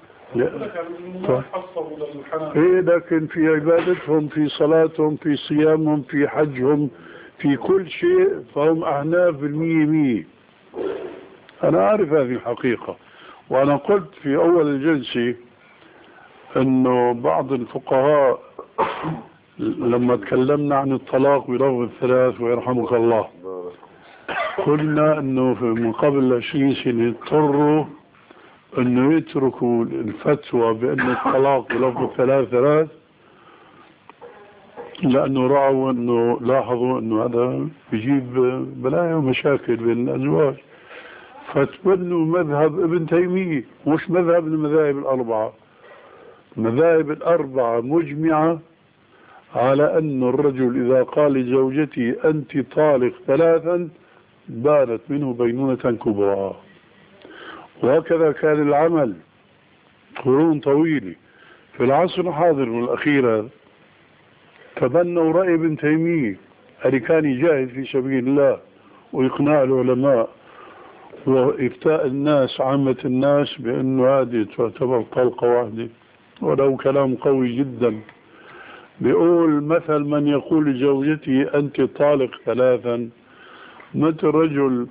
إيه، لكن في عبادتهم، في صلاتهم، في صيامهم، في حجهم، في كل شيء فهم أحناف بالمية مية. أنا أعرف هذه الحقيقة، وأنا قلت في أول الجلسة أنه بعض الفقهاء لما تكلمنا عن الطلاق بلفظ الثلاث ويرحمك الله قلنا أنه من قبل عشرين سنة اضطروا أنه يتركوا الفتوى بأن الطلاق بلفظ الثلاث ثلاث، لأنه رأوا أنه لاحظوا أنه هذا بيجيب بلايا ومشاكل بين الأزواج، فتبنوا مذهب ابن تيمية مش مذهب المذاهب الأربعة. المذاهب الأربعة مجمعة على أن الرجل إذا قال لزوجتي أنت طالق ثلاثا بانت منه بينونة كبرى، وهكذا كان العمل قرون طويلة. في العصر الحاضر والأخير هذا تبنوا رأي ابن تيمية اللي كان يجاهد في سبيل الله وإقناع العلماء وإفتاء الناس عامة الناس بأنه هذه تعتبر طلقة واحدة، ولو كلام قوي جدا. بيقول مثل من يقول لزوجتي أنت طالق ثلاثا مثل رجل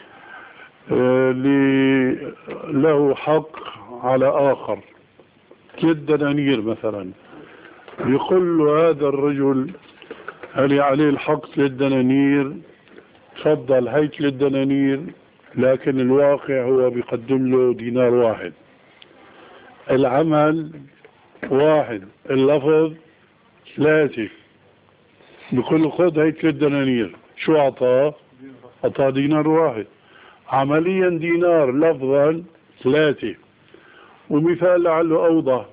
له حق على آخر ثلاث دنانير مثلا، بيقول له هذا الرجل اللي عليه الحق ثلاث دنانير تفضل هي ثلاث دنانير، لكن الواقع هو بيقدم له دينار واحد، العمل واحد، اللفظ ثلاثة، بيقول له خذ هي ثلاث دنانير، شو أعطاه؟ أعطاه دينار واحد، عمليا دينار لفظا ثلاثة. ومثال لعله أوضح،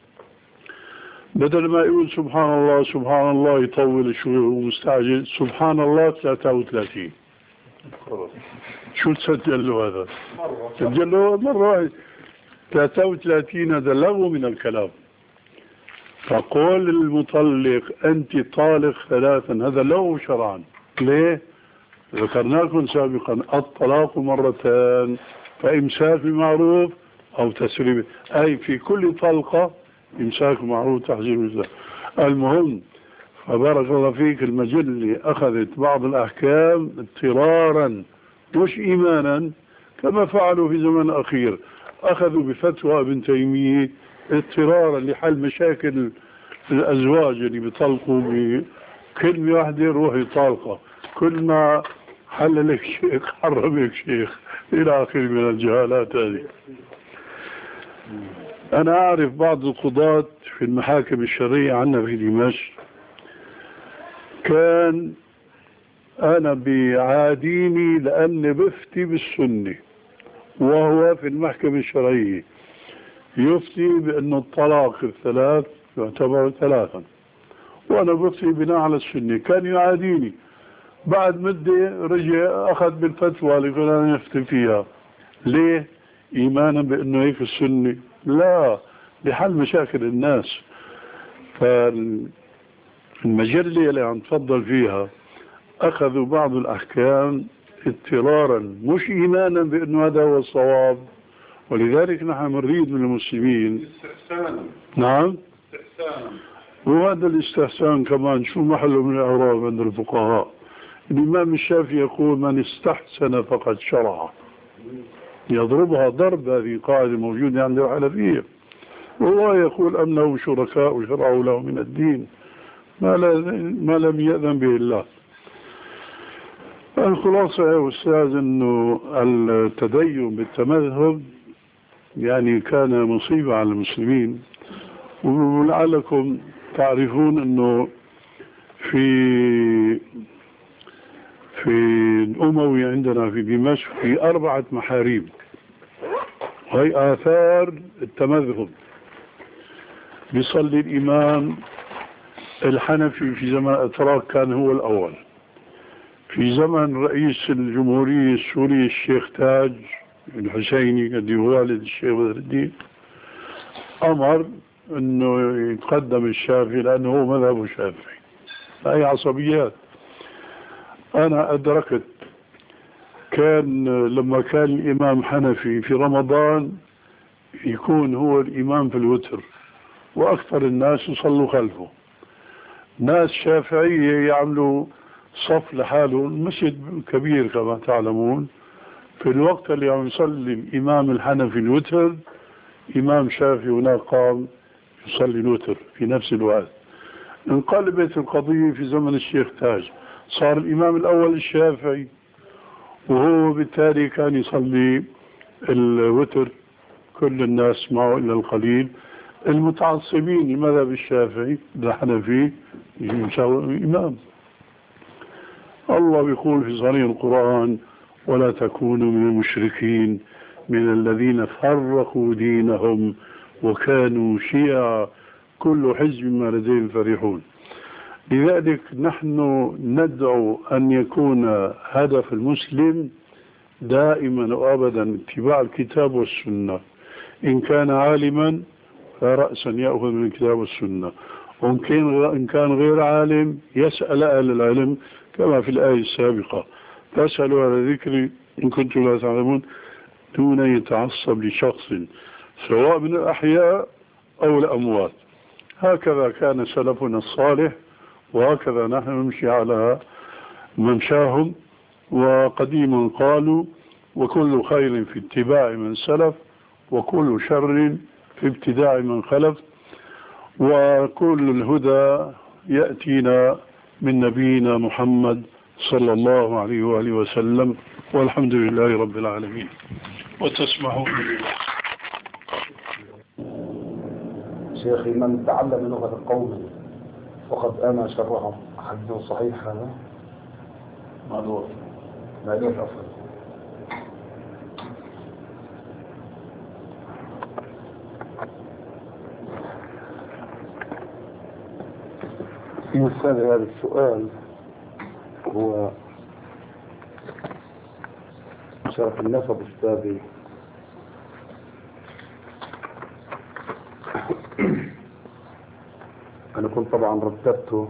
بدل ما يقول سبحان الله سبحان الله يطول شوي ومستعجل، سبحان الله ثلاثة وثلاثين. شو تسجل له هذا؟ سجل له مرة واحدة ثلاثة وثلاثين، هذا لغو من الكلام. فقول المطلق أنت طالق ثلاثا هذا لغو شرعا. ليه؟ ذكرنا لكم سابقا الطلاق مرتان، فإمساك بمعروف أو تسريب، أي في كل طلقة إمساك معروف تحذير بالله. المهم فبارك الله فيك، المجلة أخذت بعض الأحكام اضطرارا مش إيمانا كما فعلوا في زمن أخير، أخذوا بفتوى ابن تيمية اضطرارا لحل مشاكل الأزواج اللي بيطلقوا بكلمة واحدة روحي طالقة، كل ما حل لك شيخ حرم لك شيخ إلى آخر من الجهالات هذه. أنا أعرف بعض القضاة في المحاكم الشرعية عندنا في دمشق، كان أنا بيعاديني لأني بفتي بالسنة، وهو في المحكمة الشرعية يفتي بأن الطلاق الثلاث يعتبر ثلاثا، وأنا بفتي بناء على السنة. كان يعاديني، بعد مدة رجع أخذ بالفتوى اللي كنا نفتي فيها. ليه؟ إيمانا بأنه هيك السنة؟ لا، لحل مشاكل الناس. فالمجلة اللي عم تفضل فيها أخذوا بعض الأحكام اضطرارا مش إيمانا بأنه هذا هو الصواب، ولذلك نحن نريد من المسلمين استحسانا. نعم استحسانا، وهذا الاستحسان كمان شو محله من الإعراب عند الفقهاء. الإمام الشافعي يقول من استحسن فقد شرع، يضربها ضرب، هذه قاعدة موجودة عند الحنفية. والله يقول أنه شركاء وشرعوا له من الدين ما, ما لم يأذن به الله. الخلاصة يا أستاذ أنه التدين بالتمذهب يعني كان مصيبة على المسلمين، ولعلكم تعرفون أنه في في الأموي عندنا في دمشق في أربعة محاريب، وهي آثار التمذهب. بيصلي الإمام الحنفي في زمن الأتراك كان هو الأول. في زمن رئيس الجمهورية السورية الشيخ تاج الحسيني الذي هو والد الشيخ بدر الدين أمر أنه يتقدم الشافعي لأنه هو مذهب الشافعي. هاي عصبيات. أنا أدركت كان لما كان الإمام حنفي في رمضان يكون هو الإمام في الوتر وأكثر الناس يصلوا خلفه، ناس شافعية يعملوا صف لحاله، المسجد كبير كما تعلمون، في الوقت اللي عم يصلي الإمام الحنفي الوتر، إمام شافعي هناك قام يصلي الوتر في نفس الوقت. انقلبت القضية في زمن الشيخ تاج، صار الإمام الأول الشافعي، وهو بالتالي كان يصلي الوتر كل الناس معه إلا القليل. المتعصبين للمذهب الشافعي الحنفي يساوي إمام. الله يقول في صريح القرآن: ولا تكونوا من المشركين من الذين فرقوا دينهم وكانوا شيعا كل حزب ما لديهم فرحون. لذلك نحن ندعو أن يكون هدف المسلم دائما وأبدا اتباع الكتاب والسنة. إن كان عالما فرأسا يأخذ من الكتاب والسنة، وإن كان غير عالم يسأل أهل العلم كما في الآية السابقة: فاسألوا على ذكري إن كنتم لا تعلمون، دون أن يتعصب لشخص سواء من الأحياء أو الأموات. هكذا كان سلفنا الصالح، وهكذا نحن نمشي على ممشاهم. وقديما قالوا: وكل خير في اتباع من سلف، وكل شر في ابتداع من خلف، وكل الهدى يأتينا من نبينا محمد صلى الله عليه وآله وسلم، والحمد لله رب العالمين. وتسمحوا بالله. شيخي: من تعلم لغة قوم فقد آمن شرهم، حديث صحيح هذا؟ معذور معذور أفضل. في مثال هذا السؤال هو شرف النسب أستاذي. أنا كنت طبعا رتبته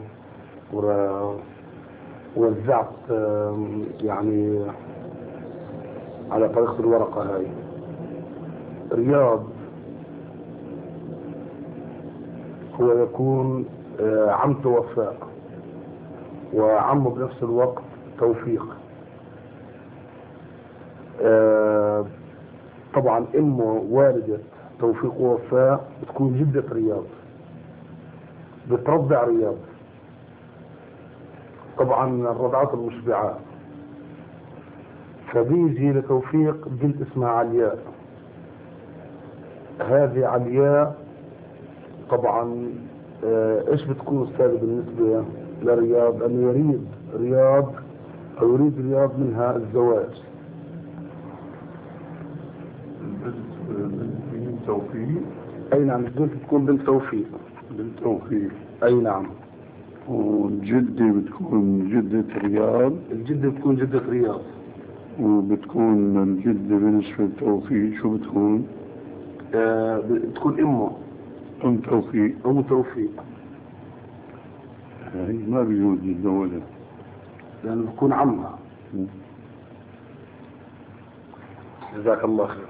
ووزعت يعني على طريقة الورقة هاي. رياض هو يكون عم توفاق، وعمه بنفس الوقت توفيق. طبعا امه والدة توفيق ووفاء بتكون جدة رياض، بترضع رياض. طبعا الرضعات المشبعة، فبيجي لتوفيق بنت اسمها علياء. هذه علياء طبعا ايش بتكون استاذ بالنسبة لرياض؟ انه يريد رياض او يريد رياض منها الزواج. بنت توفيق. اي نعم، البنت بتكون بنت توفيق. بنت توفيق. اي نعم. والجدة بتكون جدة رياض. الجدة بتكون جدة رياض. وبتكون الجدة بالنسبة لتوفيق شو بتكون؟ آه بتكون امه ام توفيق. ام توفيق. هي ما بيجوز يتزوجها لانه بكون عمها. جزاك الله خير.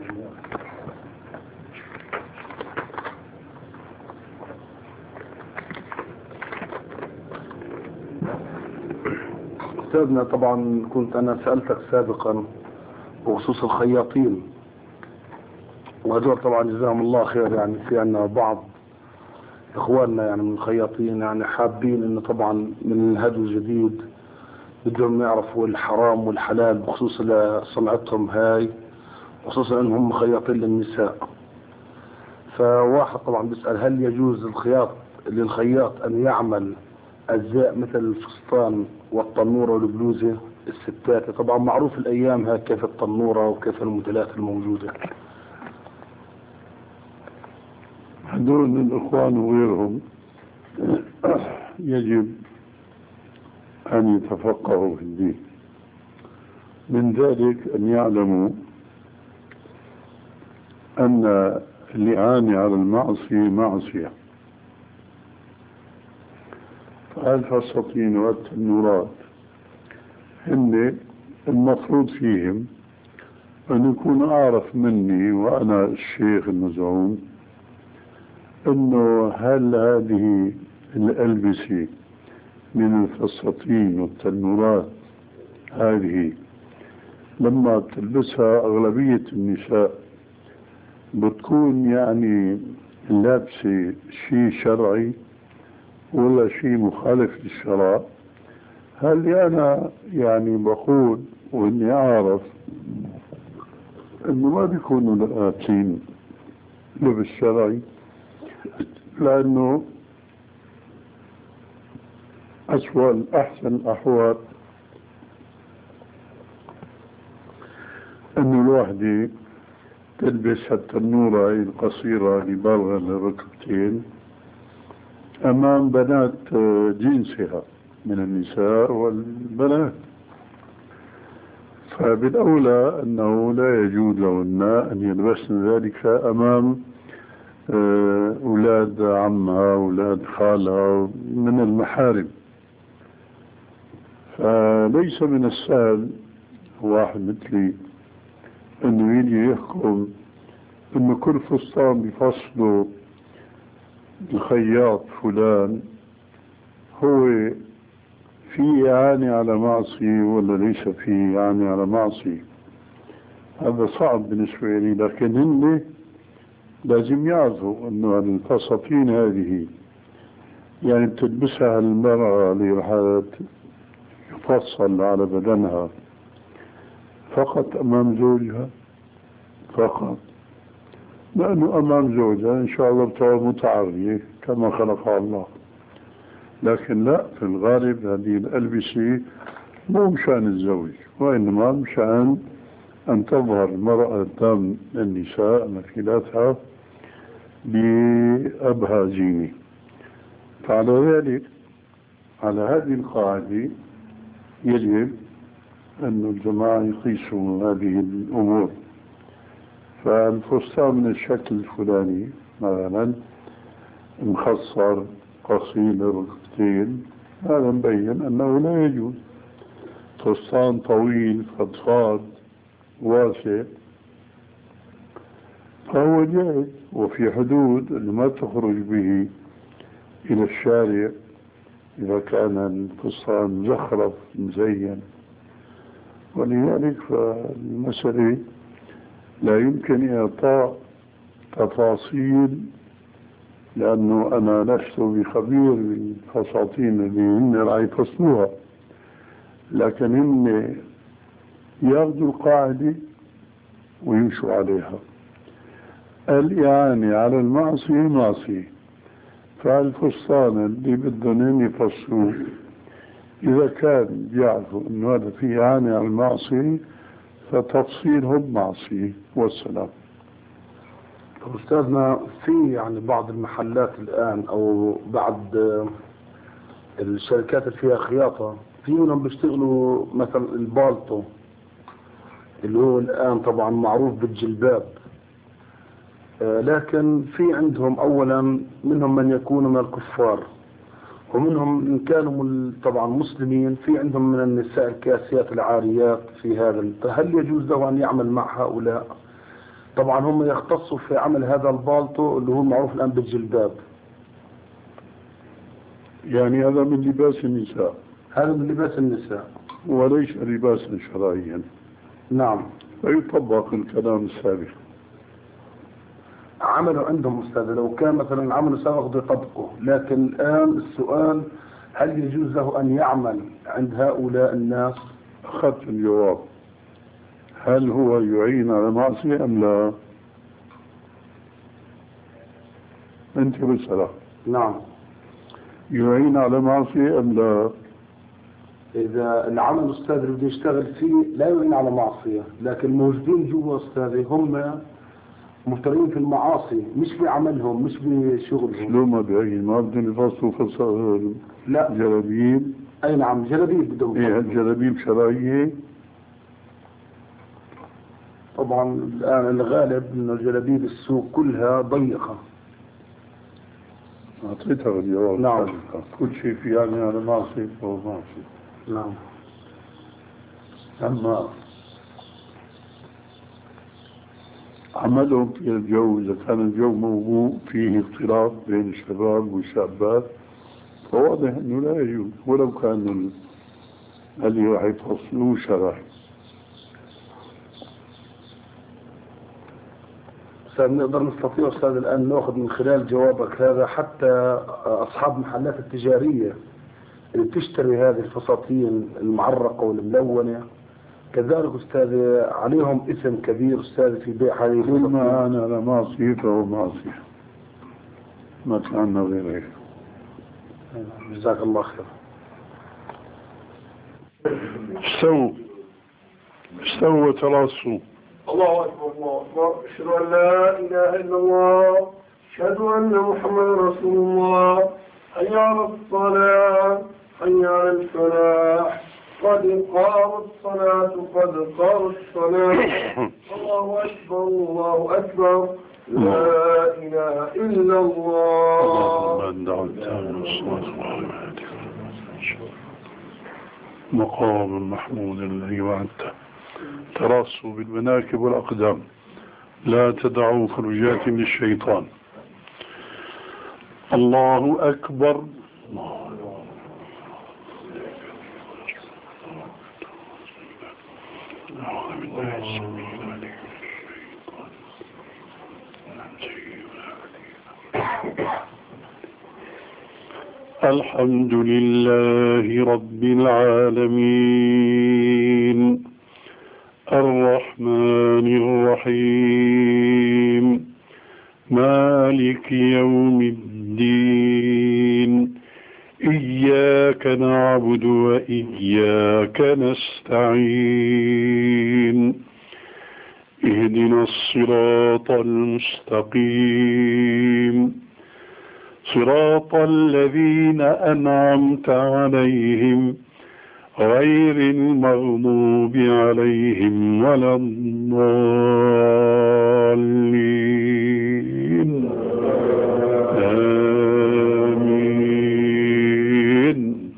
أستاذنا، طبعا كنت أنا سألتك سابقا بخصوص الخياطين، وهذول طبعا جزاهم الله خير، يعني في عنا بعض إخواننا يعني من الخياطين يعني حابين إنه طبعا من الهدي الجديد بدهم يعرفوا الحرام والحلال بخصوص صنعتهم هاي، خصوصا إنهم خياطين للنساء. فواحد طبعا بيسأل: هل يجوز الخياط للخياط أن يعمل أجزاء مثل الفستان والطنورة والبلوزة الستات؟ طبعا معروف الأيام ها كيف الطنورة وكيف الموديلات الموجودة. هذول الإخوان وغيرهم يجب أن يتفقهوا في الدين. من ذلك أن يعلموا أن الإعانة على المعصية معصية. الفساتين والتنورات هن المفروض فيهم أن يكون أعرف مني وأنا الشيخ المزعوم أنه هل هذه الألبسة من الفساتين والتنورات هذه لما بتلبسها أغلبية النساء بتكون يعني لابسة شيء شرعي ولا شيء مخالف للشرع؟ هل أنا يعني بقول وإني أعرف إنه ما بيكونوا لابسين لبس شرعي، لأنه أسوأ أحسن الأحوال إنه الواحدة تلبس حتى النورة القصيرة اللي بالغة للركبتين أمام بنات جنسها من النساء والبنات، فبالأولى أنه لا يجوز لهن أن يلبسن ذلك أمام أولاد عمها أولاد خالها من المحارم. فليس من السهل واحد مثلي أنه يجي يحكم أنه كل فستان بفصله الخياط فلان هو في إعانة على معصية ولا ليس في إعانة على معصية. هذا صعب بالنسبة لي، لكن هن لازم يعرفوا أنه الفساتين هذه يعني بتلبسها المرأة اللي رح يفصل على بدنها فقط أمام زوجها فقط، لأنه أمام زوجها إن شاء الله بتعود متعرية كما خلقها الله. لكن لا، في الغالب هذه الألبسة مو مشان الزوج، وإنما مشان أن تظهر المرأة قدام النساء مثيلاتها بأبهى زينة. فعلى ذلك على هذه القاعدة يجب أن الجماعة يقيسوا هذه الأمور. فالفستان من الشكل الفلاني مثلا مخصر قصير الركبتين هذا مبين أنه لا يجوز. فستان طويل فضفاض واسع فهو جائز وفي حدود أنه ما تخرج به إلى الشارع إذا كان الفستان مزخرف مزين. ولذلك فالمسألة لا يمكن إعطاء تفاصيل، لأنه أنا لست بخبير بالفساتين اللي هن رح يفصلوها، لكن هن ياخذوا القاعدة ويمشوا عليها. الإعانة على المعصية معصية، فالفستان اللي بدهم يفصلوه إذا كان بيعرفوا أنه هذا فيه إعانة على المعصية فتفصيلهم معصية والسلام. أستاذنا في يعني بعض المحلات الآن أو بعض الشركات اللي فيها خياطة في منهم بيشتغلوا مثلا البالطو اللي هو الآن طبعا معروف بالجلباب، لكن في عندهم أولا منهم من يكونوا من الكفار ومنهم إن كانوا طبعا مسلمين، في عندهم من النساء الكاسيات العاريات في هذا. فهل يجوز له أن يعمل مع هؤلاء؟ طبعا هم يختصوا في عمل هذا البالطو اللي هو معروف الآن بالجلباب. يعني هذا من لباس النساء، هذا من لباس النساء وليس لباسا شرعيا. نعم. فيطبق الكلام السابق. عملوا عندهم أستاذ لو كان مثلا عملوا سابق بيطبقوا، لكن الآن السؤال هل يجوز له أن يعمل عند هؤلاء الناس؟ أخذت الجواب. هل هو يعين على معصية أم لا؟ أنت بالصلاة. نعم. يعين على معصية أم لا؟ إذا العمل أستاذ اللي بده يشتغل فيه لا يعين على معصية، لكن موجودين جوا أستاذ هم مفترين في المعاصي مش بعملهم مش بشغلهم. شلون ما بيعين؟ ما بدهم يفصلوا فصل لا جلابيب؟ أي نعم جلابيب بدهم. إيه الجلابيب شرعية؟ طبعا الآن الغالب إنه الجلابيب السوق كلها ضيقة. أعطيتها الجواب. نعم. كل شيء في يعني على معصية فهو معصية. نعم. أما عملهم في الجو إذا كان الجو موضوع فيه اختلاط بين الشباب والشابات فواضح أنه لا يجوز ولو كان اللي راح يفصلوه شرعي. أستاذ نقدر نستطيع أستاذ الآن نأخذ من خلال جوابك هذا حتى أصحاب محلات التجارية اللي بتشتري هذه الفساتين المعرقة والملونة كذلك أستاذ عليهم اسم كبير أستاذ في بيع هذه الفساتين؟ ما أنا لا معصية فهو معصية، ما كان غير هيك. جزاك الله خير. استووا استووا تراصوا. الله أكبر الله أكبر. أشهد أن لا إله إلا الله، أشهد أن محمدا رسول الله. حي على الصلاة، حي على الفلاح، قد قامت الصلاة، قد قامت الصلاة. الله أكبر الله أكبر، لا إله إلا الله. مقام محمود الذي وعدته. تراصوا بالمناكب والأقدام، لا تدعوا فرجات للشيطان. الله أكبر. الحمد لله رب العالمين الرحمن الرحيم مالك يوم الدين إياك نعبد وإياك نستعين اهدنا الصراط المستقيم صراط الذين أنعمت عليهم غير المغضوب عليهم ولا الضالين آمين.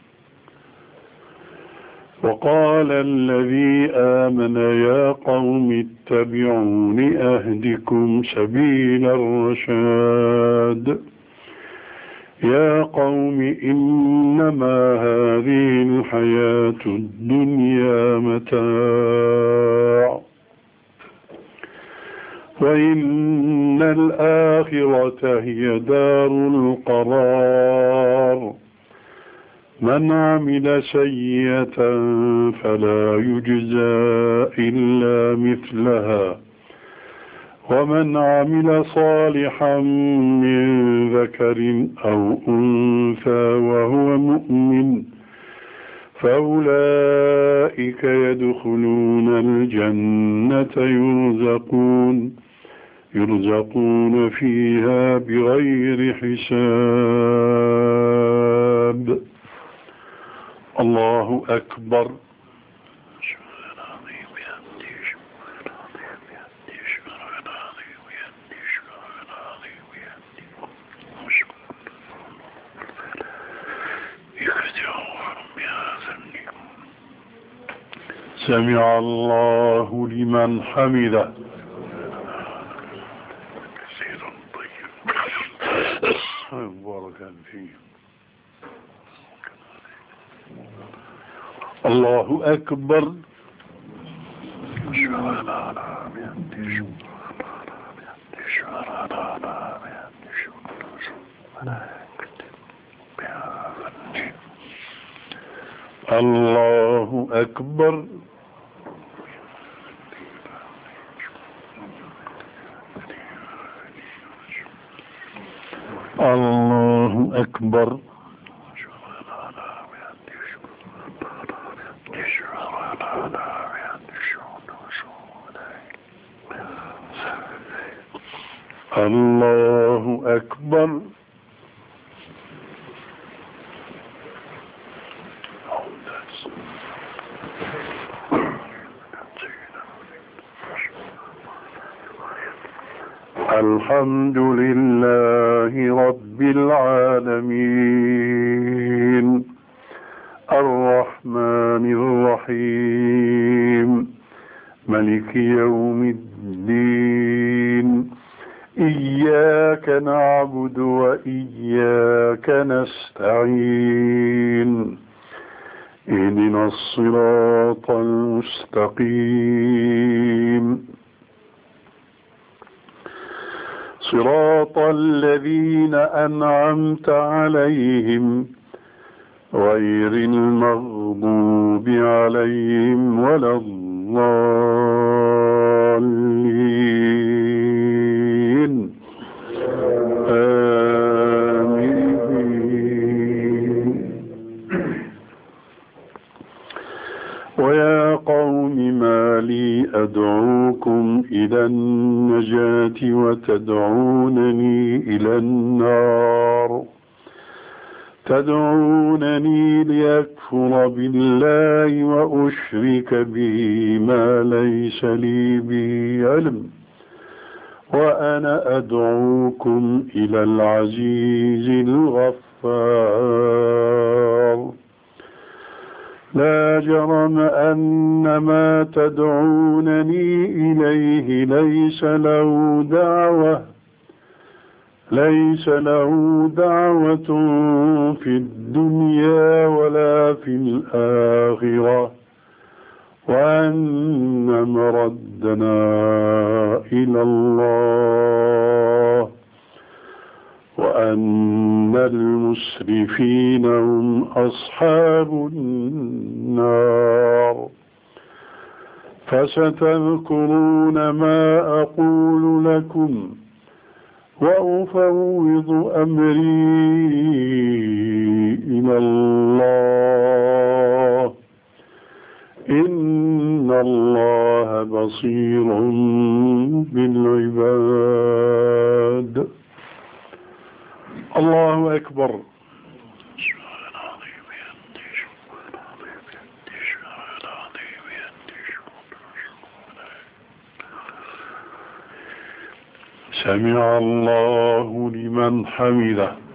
وقال الذي آمن يا قوم اتبعون أهدكم سبيل الرشاد يا قوم إنما هذه الحياة الدنيا متاع وإن الآخرة هي دار القرار من عمل سيئة فلا يجزى إلا مثلها ومن عمل صالحا من ذكر أو أنثى وهو مؤمن فأولئك يدخلون الجنة يرزقون يرزقون فيها بغير حساب. الله أكبر. سمع الله لمن حمده. كثير طيب بارك فيه. الله أكبر. الله أكبر. الله أكبر. الله أكبر. الحمد لله رب العالمين الرحمن الرحيم ملك يوم الدين إياك نعبد وإياك نستعين اهدنا الصراط المستقيم صراط الذين أنعمت عليهم غير المغضوب عليهم ولا الضالين آمين. ويا قوم ما لي أدعوكم إلى النجاة وتدعونني إلى النار تدعونني ليكفر بالله وأشرك به ما ليس لي به علم وأنا أدعوكم إلى العزيز الغفار لا جرم أن ما تدعونني إليه ليس له دعوة ليس له دعوة في الدنيا ولا في الآخرة وأن مردنا إلى الله وأن المسرفين هم أصحاب النار فستذكرون ما أقول لكم وأفوض أمري إلى الله إن الله بصير بالعباد. الله أكبر. سمع الله لمن حمده.